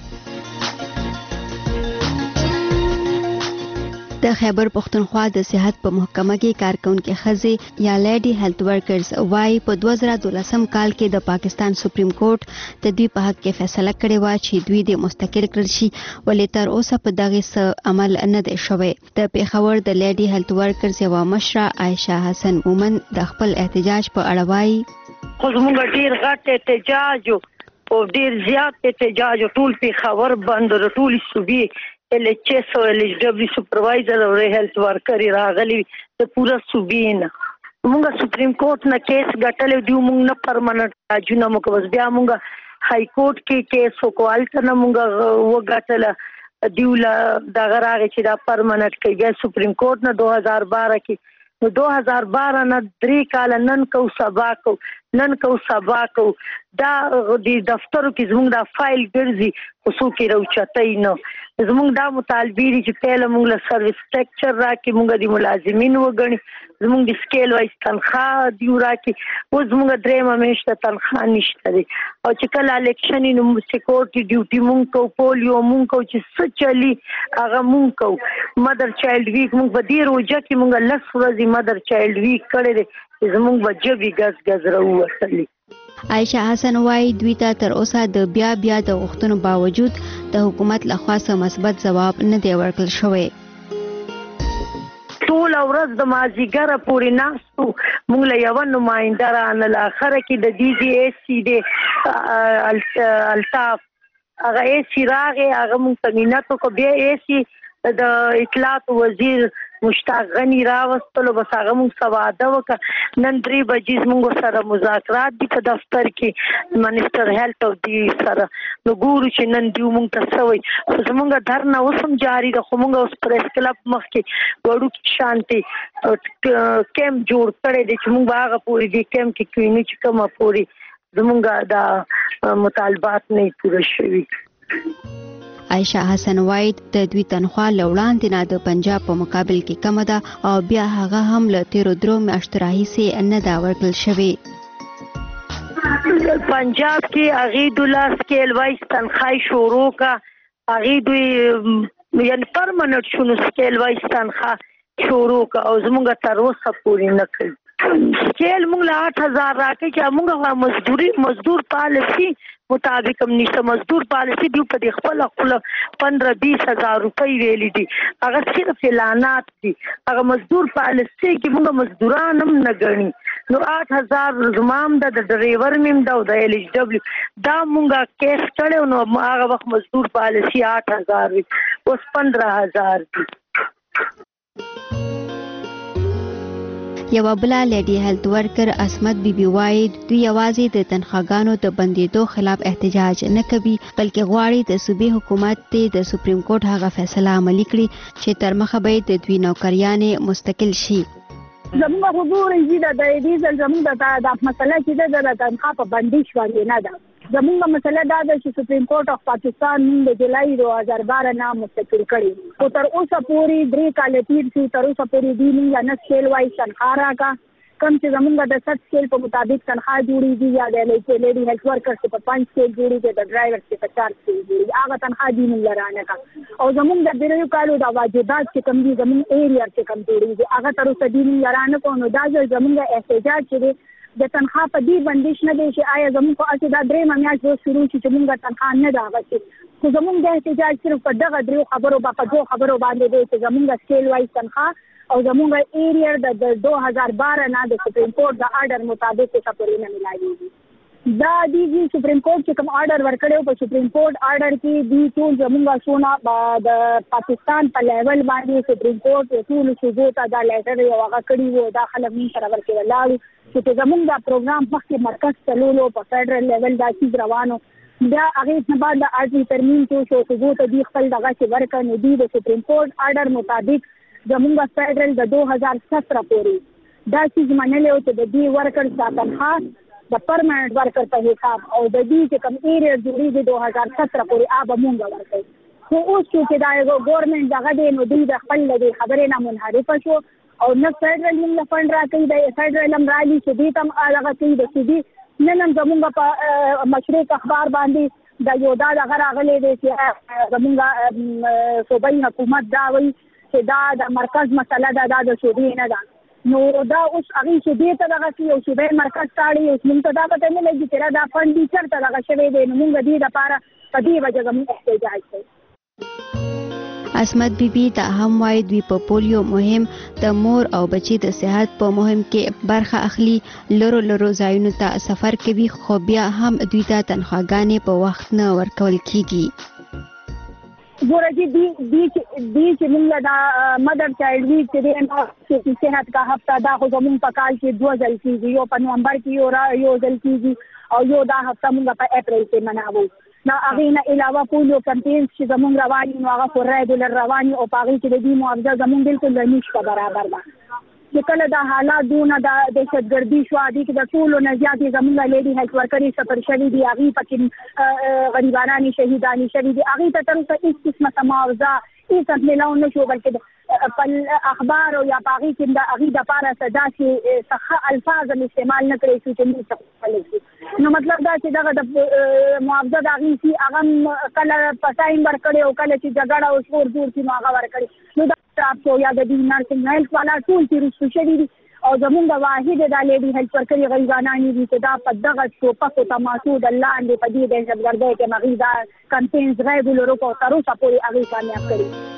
د خیبر پښتونخوا د صحت په محکمه کې کارکونکي ښځې یا لیډي هیلث ورکرز وایي په دوه زره دولسم کال کې د پاکستان سپریم کورټ د دوی په حق کې فیصله کړې وه چې دوی د مستقل کړل شي ولې تر اوسه په دغې څه عمل نه دی شوی. د پېښور د لیډي هیلث ورکرز یوه مشره عایشه حسن مومن د خپل احتجاج په اړه وایي خو زموږ ډېر غټ احتجاج او ډېر زیات احتجاج ټول پېښور بند ټولې صوبې ایل ایچ ایس او ایل ایچ ډبلیو سپروایزر او هیلث ورکر راغلي د پوره صوبې نه. موږ سپریم کورټ نه کیس ګټلی دی موږ نه پرمننټ راجونه موږ بس بیا موږ های کورټ کې کیس وکړو هلته نه موږ وګټله دیو له دغه راغی چې دا پرمننټ کوي. بیا سپریم کورټ نه دو هزار باره کې نو دو هزار باره نه درې کاله نن کو سبا کو نن کو سبا کو دا د دفترو کې زموږ دا فایل ګرځي خو څوک یې راوچتای نه. زموږ دا مطالبې دي چې پهله موږ له سروس سټرکچر راکړي، موږ د ملازمین وګڼي، زموږ د سکیل وایز تنخواه دیو راکړي. اوس زموږ درېیمه میاشت تنخواه نشته دی او چې کله الیکشن نو سکیورټي ډیوټي مونږ کوو، پولیو مونږ کوو، چې څه چلي هغه مونږ کوو. مدر چایلډ ویک مونږ په دې روژه کې مونږ لس ورځې مدر چایلډ ویک کړی دی چې زموږ به ژبې ګز ګز راووتلي. عایشه حسن وایي دوی ته تر اوسه د بیا بیا د غوښتنو باوجود د حکومت لخوا څه مثبت ځواب نه دی ورکړل شوی. ټوله ورځ د مازدیګره پورې ناستو، موږ له یوه نماینده رانله، اخره کې د ډي جي اے سي دی الطاف هغه اے سي راغی، هغه موږ ته منت وکړو. بیا اے سي د اطلاعات وزیر مشتاق غني راوستلو، بس هغه موږ څه واده وکړه. نن درې بجې زموږ سره مذاکرات دي په دفتر کې منسټر هیلث او دی سره، نو ګورو چې نن دیو موږ ته څه وایي. خو زموږ دھرنا اوس هم جاري ده، خو موږ اوس پریس کلب مخکې وړوکي شانتي کیمپ جوړ کړی دی چې موږ به هغه پورې دې کیمپ کې کوینو چې کومه پورې زموږ دا مطالبات نه پوره شوي. عایشه حسن وایي د دوی تنخواه له وړاندې نه د پنجاب په مقابل کې کمه ده او بیا هغه هم له تیرو درو میاشتو راهیسې نه ده ورکړل شوې. پنجاب کې هغې دوله سکیل وایز تنخواه شروع کا، هغې دوی یعنی پرمنټ شونو سکیل وایز تنخواه شروع کا او زموږ تر اوسه پورې نه کوي. سکیل موږ له آټ هزار راکړي چې موږ مزدوري مزدور پالیسي مطابق هم نشته. مزدور پالیسي دیو په دې خپله خوله پندره بیس هزار روپۍ ویلي دي، هغه صرف اعلانات دي. هغه مزدور پالیسي کې موږ مزدوران هم نه ګڼي. نو آټ هزار زما هم ده، د ډریور مې هم ده او د ایل ایچ ډبلیو دا موږ کیس کړی، نو هغه وخت مزدور پالیسي آټ هزار وي، اوس پندره هزار دي. یوه بله لیډي هیلث ورکر اسمت بیبي وایي دوی یوازې د تنخواګانو د بندېدو خلاف احتجاج نه کوي، بلکې غواړي د صوبې حکومت ته د سپریم کورټ هغه فیصله عملي کړي چې تر مخه به د دوی نوکریانې مستقل شي. زموږ حضور یې د دې ځل زموږ د مسله چې د تنخوا په بندیش باندې نه ده. زموږ مسله دا ده چې سپریم کورټ اف پاکستان د جولای دو هزار بارہ نه مستقل کړي، خو تر اوسه پورې درې کاله تیر شي، تر اوسه پورې دوی موږ نه سکیل وایز تنخوا راکړه. کم چې زموږ د ست سکیل په مطابق تنخوا جوړېږي یا د لیډي هیلث ورکر چې په پنځ سکیل جوړېږي، د ډرایور چې په چار سکیل جوړېږي، هغه تنخوا دوی موږ رانه کړه. او زموږ د دریو کالو د واجبات چې کوم دي زموږ ایریا چې کوم جوړېږي هغه تر اوسه دوی موږ رانه کړو. نو دا ځل زموږ احتجاج چې دی د تنخوا په دې بندیش نه دی چې آیا زموږ خو هسې دا درېیمه میاشت به شروع شي چې موږ تنخوا نه ده اخیستې، خو زموږ د احتجاج صرف په دغه دریو خبرو به په دوو خبرو باندې دی چې زموږ سکیل وایز تنخوا او زموږ ایریا د دو هزار بارہ نه د سپریم کورټ د آرډر مطابق څخه پورې نه ملاویږي. دا دی سپریم کورټ چې کوم آرډر ورکړی په سپریم کورټ آرډر کې دی ټول زموږ څونه د پاکستان په لیول باندې سپریم کورټ ټول صوبو ته دا لیټر یو هغه کړي وو، دا خلک موږ سره ورکې ولاړو چې زموږ دا پروګرام مخکې مرکز چلولو په فیډرل لیول دا چیز روانو. بیا هغې نه بعد د آرټي ترمیم کې شو، صوبو ته دوی خپل دغه چې ورکړه، نو دوی د سپریم کورټ آرډر مطابق زموږ فیډرل د دو هزار ستره پورې دا چیز منلی و چې د دې ورکر ستا تنخوا د پرمنټ ورکر په حساب او د دې چې کوم ایریا جوړېږي دو هزار ستره پورې هغه به مونږ ورکوي. خو اوس چې دا یو ګورنمنټ دغه دی، نو دوی د خپل د خبرې نه منحرفه شو او نه فیډرل موږ له فنډ راکوي، د فیډرل هم رالي چې دوی ته هم هغه کوي د سودي. نن هم زموږ په مشرق اخبار باندې د یو دا دغه راغلی دی چې زموږ صوبایي حکومت دا وایي چې دا د مرکز مسله ده، دا د سودي نه ده. نو دا اوس هغې صوبې ته دغه کوي او صوبایي مرکز ته اړوي. اوس موږ ته دا پته نه لګي چې دا فنډ دې چېرته دغه شوی دی، نو موږ دې دپاره په دې وجه زموږ احتجاج کوي. اسمت بیبي دا هم وایي دوی په پولیو مهم د مور او بچي د صحت په مهم کې برخه اخلي، لرو لرو ځایونو ته سفر کوي، خو بیا هم دوی ته تنخواګانې په وخت نه ورکول کیږي. ګوره چې دی چې موږ دا مدر چایلډ ویک چې دی صحت کا هفته دا خو زموږ په کال کې دوه ځل کېږي، یو په نومبر کې یو ځل کېږي او یو دا هفته موږ په اپریل کې مناوو. نو هغې نه علاوه پولیو کمپینز چې زموږ روان نو هغه خو ریګولر روان او په هغې کې د دې معاوضه زموږ بلکل د نشته برابر ده. چې کله دا حالات دونه د دهشتګردي شو دي کې د ټولو نه زیاتې زموږ لیډي هیلث ورکرې سفر شوي دي هغوی پکې غریبانانې شهیدانې شوي دي هغوی ته تر اوسه هېڅ قسمه معاوضه هېڅ میلاو نه شو بلکې په اخبار او یا په هغې کې د هغوی دپاره څه داسې څه الفاظ هم استعمال نه کړی شو چې موږ څه وکړلی شو نو مطلب دا چې دغه د معاوضه د هغوی سي هغه هم کله په ټایم ورکړی او کله چې جګړه او شور جوړ شي نو هغه ورکړی نو دا ستاف یا د دې نرسنګ هیلث والا ټول چې رسو شوي دي او زمونږ واحد دا لیډي هیلث ورکرې غریبانانې دي چې دا په دغه ټوپکو تماسو د لاندې په دې دهشتګردۍ کې هغوی دا کمپینز ریګولر وکړو او تر اوسه پورې هغوی کامیاب کړي.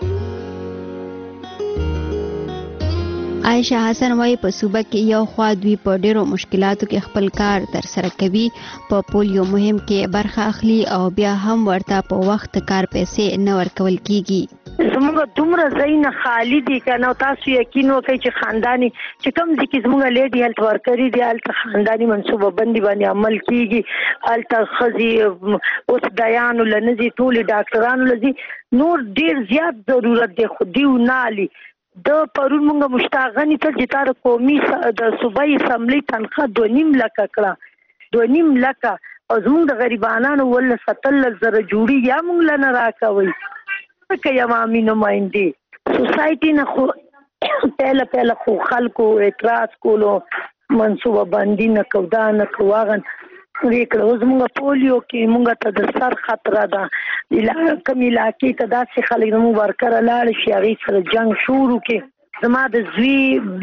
عایشه حسن وايي په صوبه کې یو خوا دوی په ډیرو مشکلاتو کې خپل کار ترسره کوي په پولیو مهم کې برخه اخلي او بیا هم ورته په وخت کار پیسې نه ورکول کیږي. زموږ دومره ځای نه خالی دي که نه تاسو یقین وکړئ چې خانداني چې کوم ځای کې زموږ لیډي هیلث ورکرې دي هلته خانداني منصوبه بندي باندې عمل کیږي هلته ښځې اوس دیانو له نه ځي ټولې ډاکټرانو له ځي نور ډېر زیات ضرورت دی خو دیو نه علي د پرون مونږ مشتاق غني ته چې تا د قومي د صوبایي اسمبلۍ تنخواه دوه نیم لکه کړه دوه نیم لکه او زموږ د غریبانانو ولس اتلس زره جوړي یا مونږ له نه راکوئ که یم عامي نمایندې سوسایټي نه خو پهله پهله خو خلکو اعتراض کولو منصوبه بندي نه کو دا نه کو هغه ویې کړه اوس مونږ پولیو کې مونږ ته د سر خطره ده کوم علاقې ته داسې خلک زموږ ورکره لاړ شي هغې سره جنګ شروع کې زما د زوی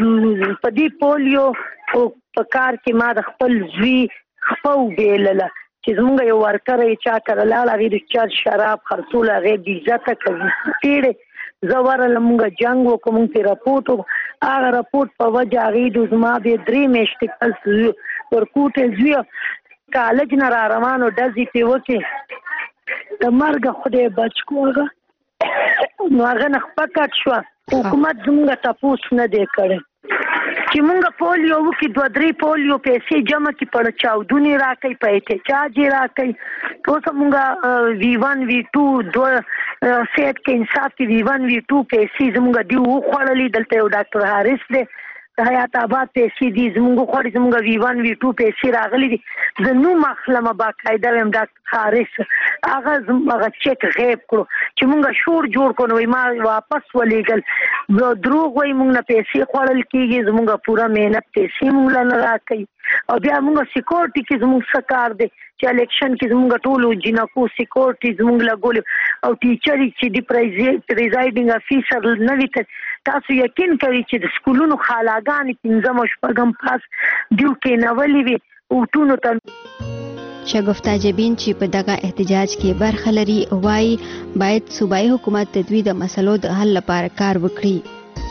په دې پولیو په کار کې ما د خپل زوی خپه وبیلله چې زمونږ یو ورکره یې چا کره لاړ هغې د چا شراب خرڅول هغې بې عزته کوي تېړې زه ورله مونږ جنګ وکړو مونږ پرې رپورټ وکړو هغه رپورټ په وجه هغې د زما بیا درې میاشتې پس ورکوټې زوی کالج نه را روانو ډزې پې وکړې د مرګه خدای بچ کړو هغه نو هغه نه خپه کټ شوه حکومت زمونږ تپوس نه دی کړی چې مونږ پولیو وکړي دوه درې پولیو پیسې جمع کړي په چاودونې راکوي په احتجاج یې راکوي اوس مونږ وي ون وي ټو دوه صحت کې انصاف کې وي ون وي ټو پیسې زمونږ دي وخوړلې دلته یو ډاکټر حارث دی د حیات آباد پیسې دي زمونږ خوړې زمونږ وي ون وي ټو پیسې راغلي دي زه نوم اخلمه باقاعده ویم ډاکټر حارث هغه هغه چک غیب کړو چې مونږ شور جوړ کړو نو ما واپس ولېږل دروغ وایي مونږ نه پیسې خوړل کېږي زمونږ پوره محنت پیسې مونږ له نه راکوي او بیا مونږ سیکورټي کې زمونږ څه کار دی چې الیکشن کې زمونږ ټولو جنکو سیکورټي زمونږ لګولې او ټیچرې چې د پریزایډینګ افیسر نه وي تاسو یقین کوئ چې د سکولونو خالاګانې پنځم او شپږم پاس دیو کېنولې وي اوټونو ته شګفتا جبین چې په دغه احتجاج کې برخه لري وایي باید صوبایي حکومت د دوی د مسلو د حل لپاره کار وکړي.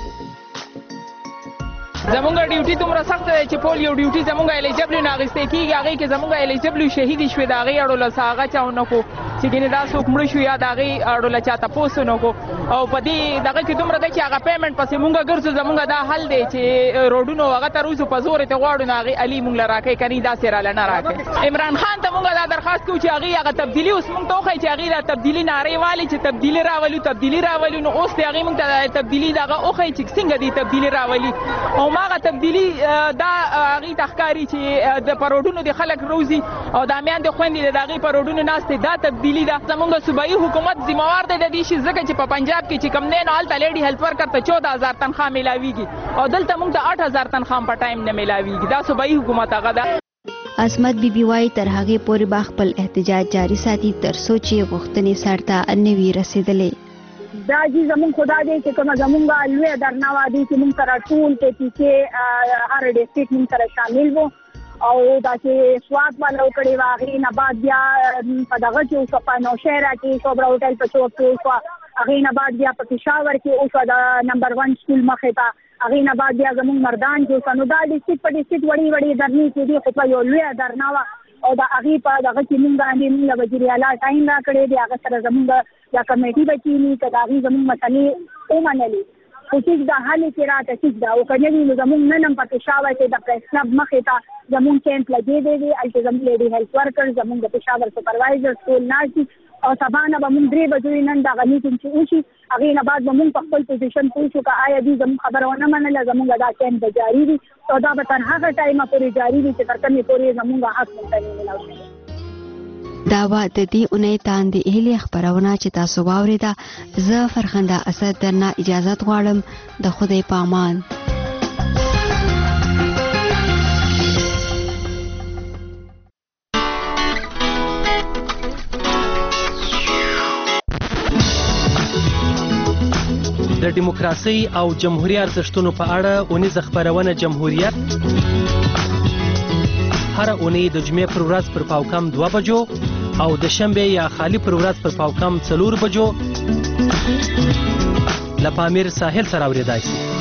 زمونږ ډیوټي دومره سخته دی چې پولیو ډیوټي زمونږ الیجبل نه اخیستې کېږي هغې کې زمونږ الیجبل شهیدې شوې د هغې اړوله څه هغه چا ونه کړو چې ګینې دا څوک مړه شو یا د هغې اړوله چا تپوس ونه کړو او په دې دغه کې دومره دی چې هغه پیمنټ پسې مونږ ګرځو زمونږ دا حل دی چې روډونو هغه ته روزو په زور ته غواړو نو هغې علي مونږ له راکوي که نه داسې راله نه راکوي. عمران خان ته مونږ دا درخواست کوو چې هغې هغه تبدیلي اوس مونږ ته وښایي چې هغې دا تبدیلي نارې والي چې تبدیلي راولو تبدیلي راولو نو اوس دې هغې مونږ ته د تبدیلي دغه وښایي چې څنګه دې تبدیلي راولي او هماغه تبدیلي دا هغې ته ښکاري چې د پروډونو د خلک روزي او د امیان د خویندې د هغې پروډونو ناستې دا تبدیلي ده. زمونږ صوبایي حکومت ذمہوار دی د دې شي ځکه چې په پنجاب کې چې کوم دی نو هلته لیډي هیلث ورکر ته چوده هزار تنخواه میلاویږي او دلته مونږ ته اټ هزار تنخواه په ټایم نه میلاویږي دا صوبایي حکومت هغه ده. عصمت بی بی وايي تر هغې پورې به خپل احتجاج جاري ساتي تر څو چې غوښتنې سرته نه وي رسېدلې. دا چې زمونږ خدا دی چې کومه زمونږ لویه درناوه دی چې مونږ سره ټول پې پي کې هر ډسټرکټ مونږ سره شامل وو او دا چې سوات والا وکړې وه هغې نه بعد بیا په دغه کې وشوه په نوشهره کې شوبره هوټل په چوک کې وشوه هغې نه بعد بیا په پېښور کې وشوه د نمبر ون سکول مخې ته هغې نه بعد بیا زمونږ مردان کې وشوه نو دا ډسټرکټ په ډسټرکټ وړې وړې درنې چې دي خو په یو لویه درنه وه او د هغې په دغه کې مونږ باندې مونږ له وزیر اعلی ټایم را کړی دی هغه سره زمونږ یا کمیټي به کېني که د هغې زمونږ مسلې ومنلې خو ټیک ده حل کې راته ټیک ده او که نه وي نو زمونږ نن هم په پېښور کې د پریس کلب مخې ته زمونږ کیمپ لګېدی دی هلته زمونږ لیډي هیلث ورکر زمونږ د پېښور سپروایزر ټول ناست دي او سبا نه به موږ درې بجو نن دغه میټینګ چې وشي هغې نه بعد به موږ په خپل پوزیشن پوه شو که آیا دوی زموږ خبره ونه منله زموږ دا کیمپ به جاري وي او دا به تر هغه ټایمه پورې جاري وي چې تر کومې پورې زموږ حق موږ ته ومنل شي. دا وه د دې اونۍ تاندې هیلې خپرونه چې تاسو واورېده. زه فرخنده اسد درنه اجازت غواړم. د خدای په امان. د دیموکراسۍ او جمهوریت ارزښتونو په اړه اونیزه خپرونه جمهوریت هر اونۍ د جمعې پر ورځ پر پاوکم دوه بجو او د شنبې یا خالی پر ورځ پر پاوکم څلور بجو له پامیر ساحل سره اورېدای شي.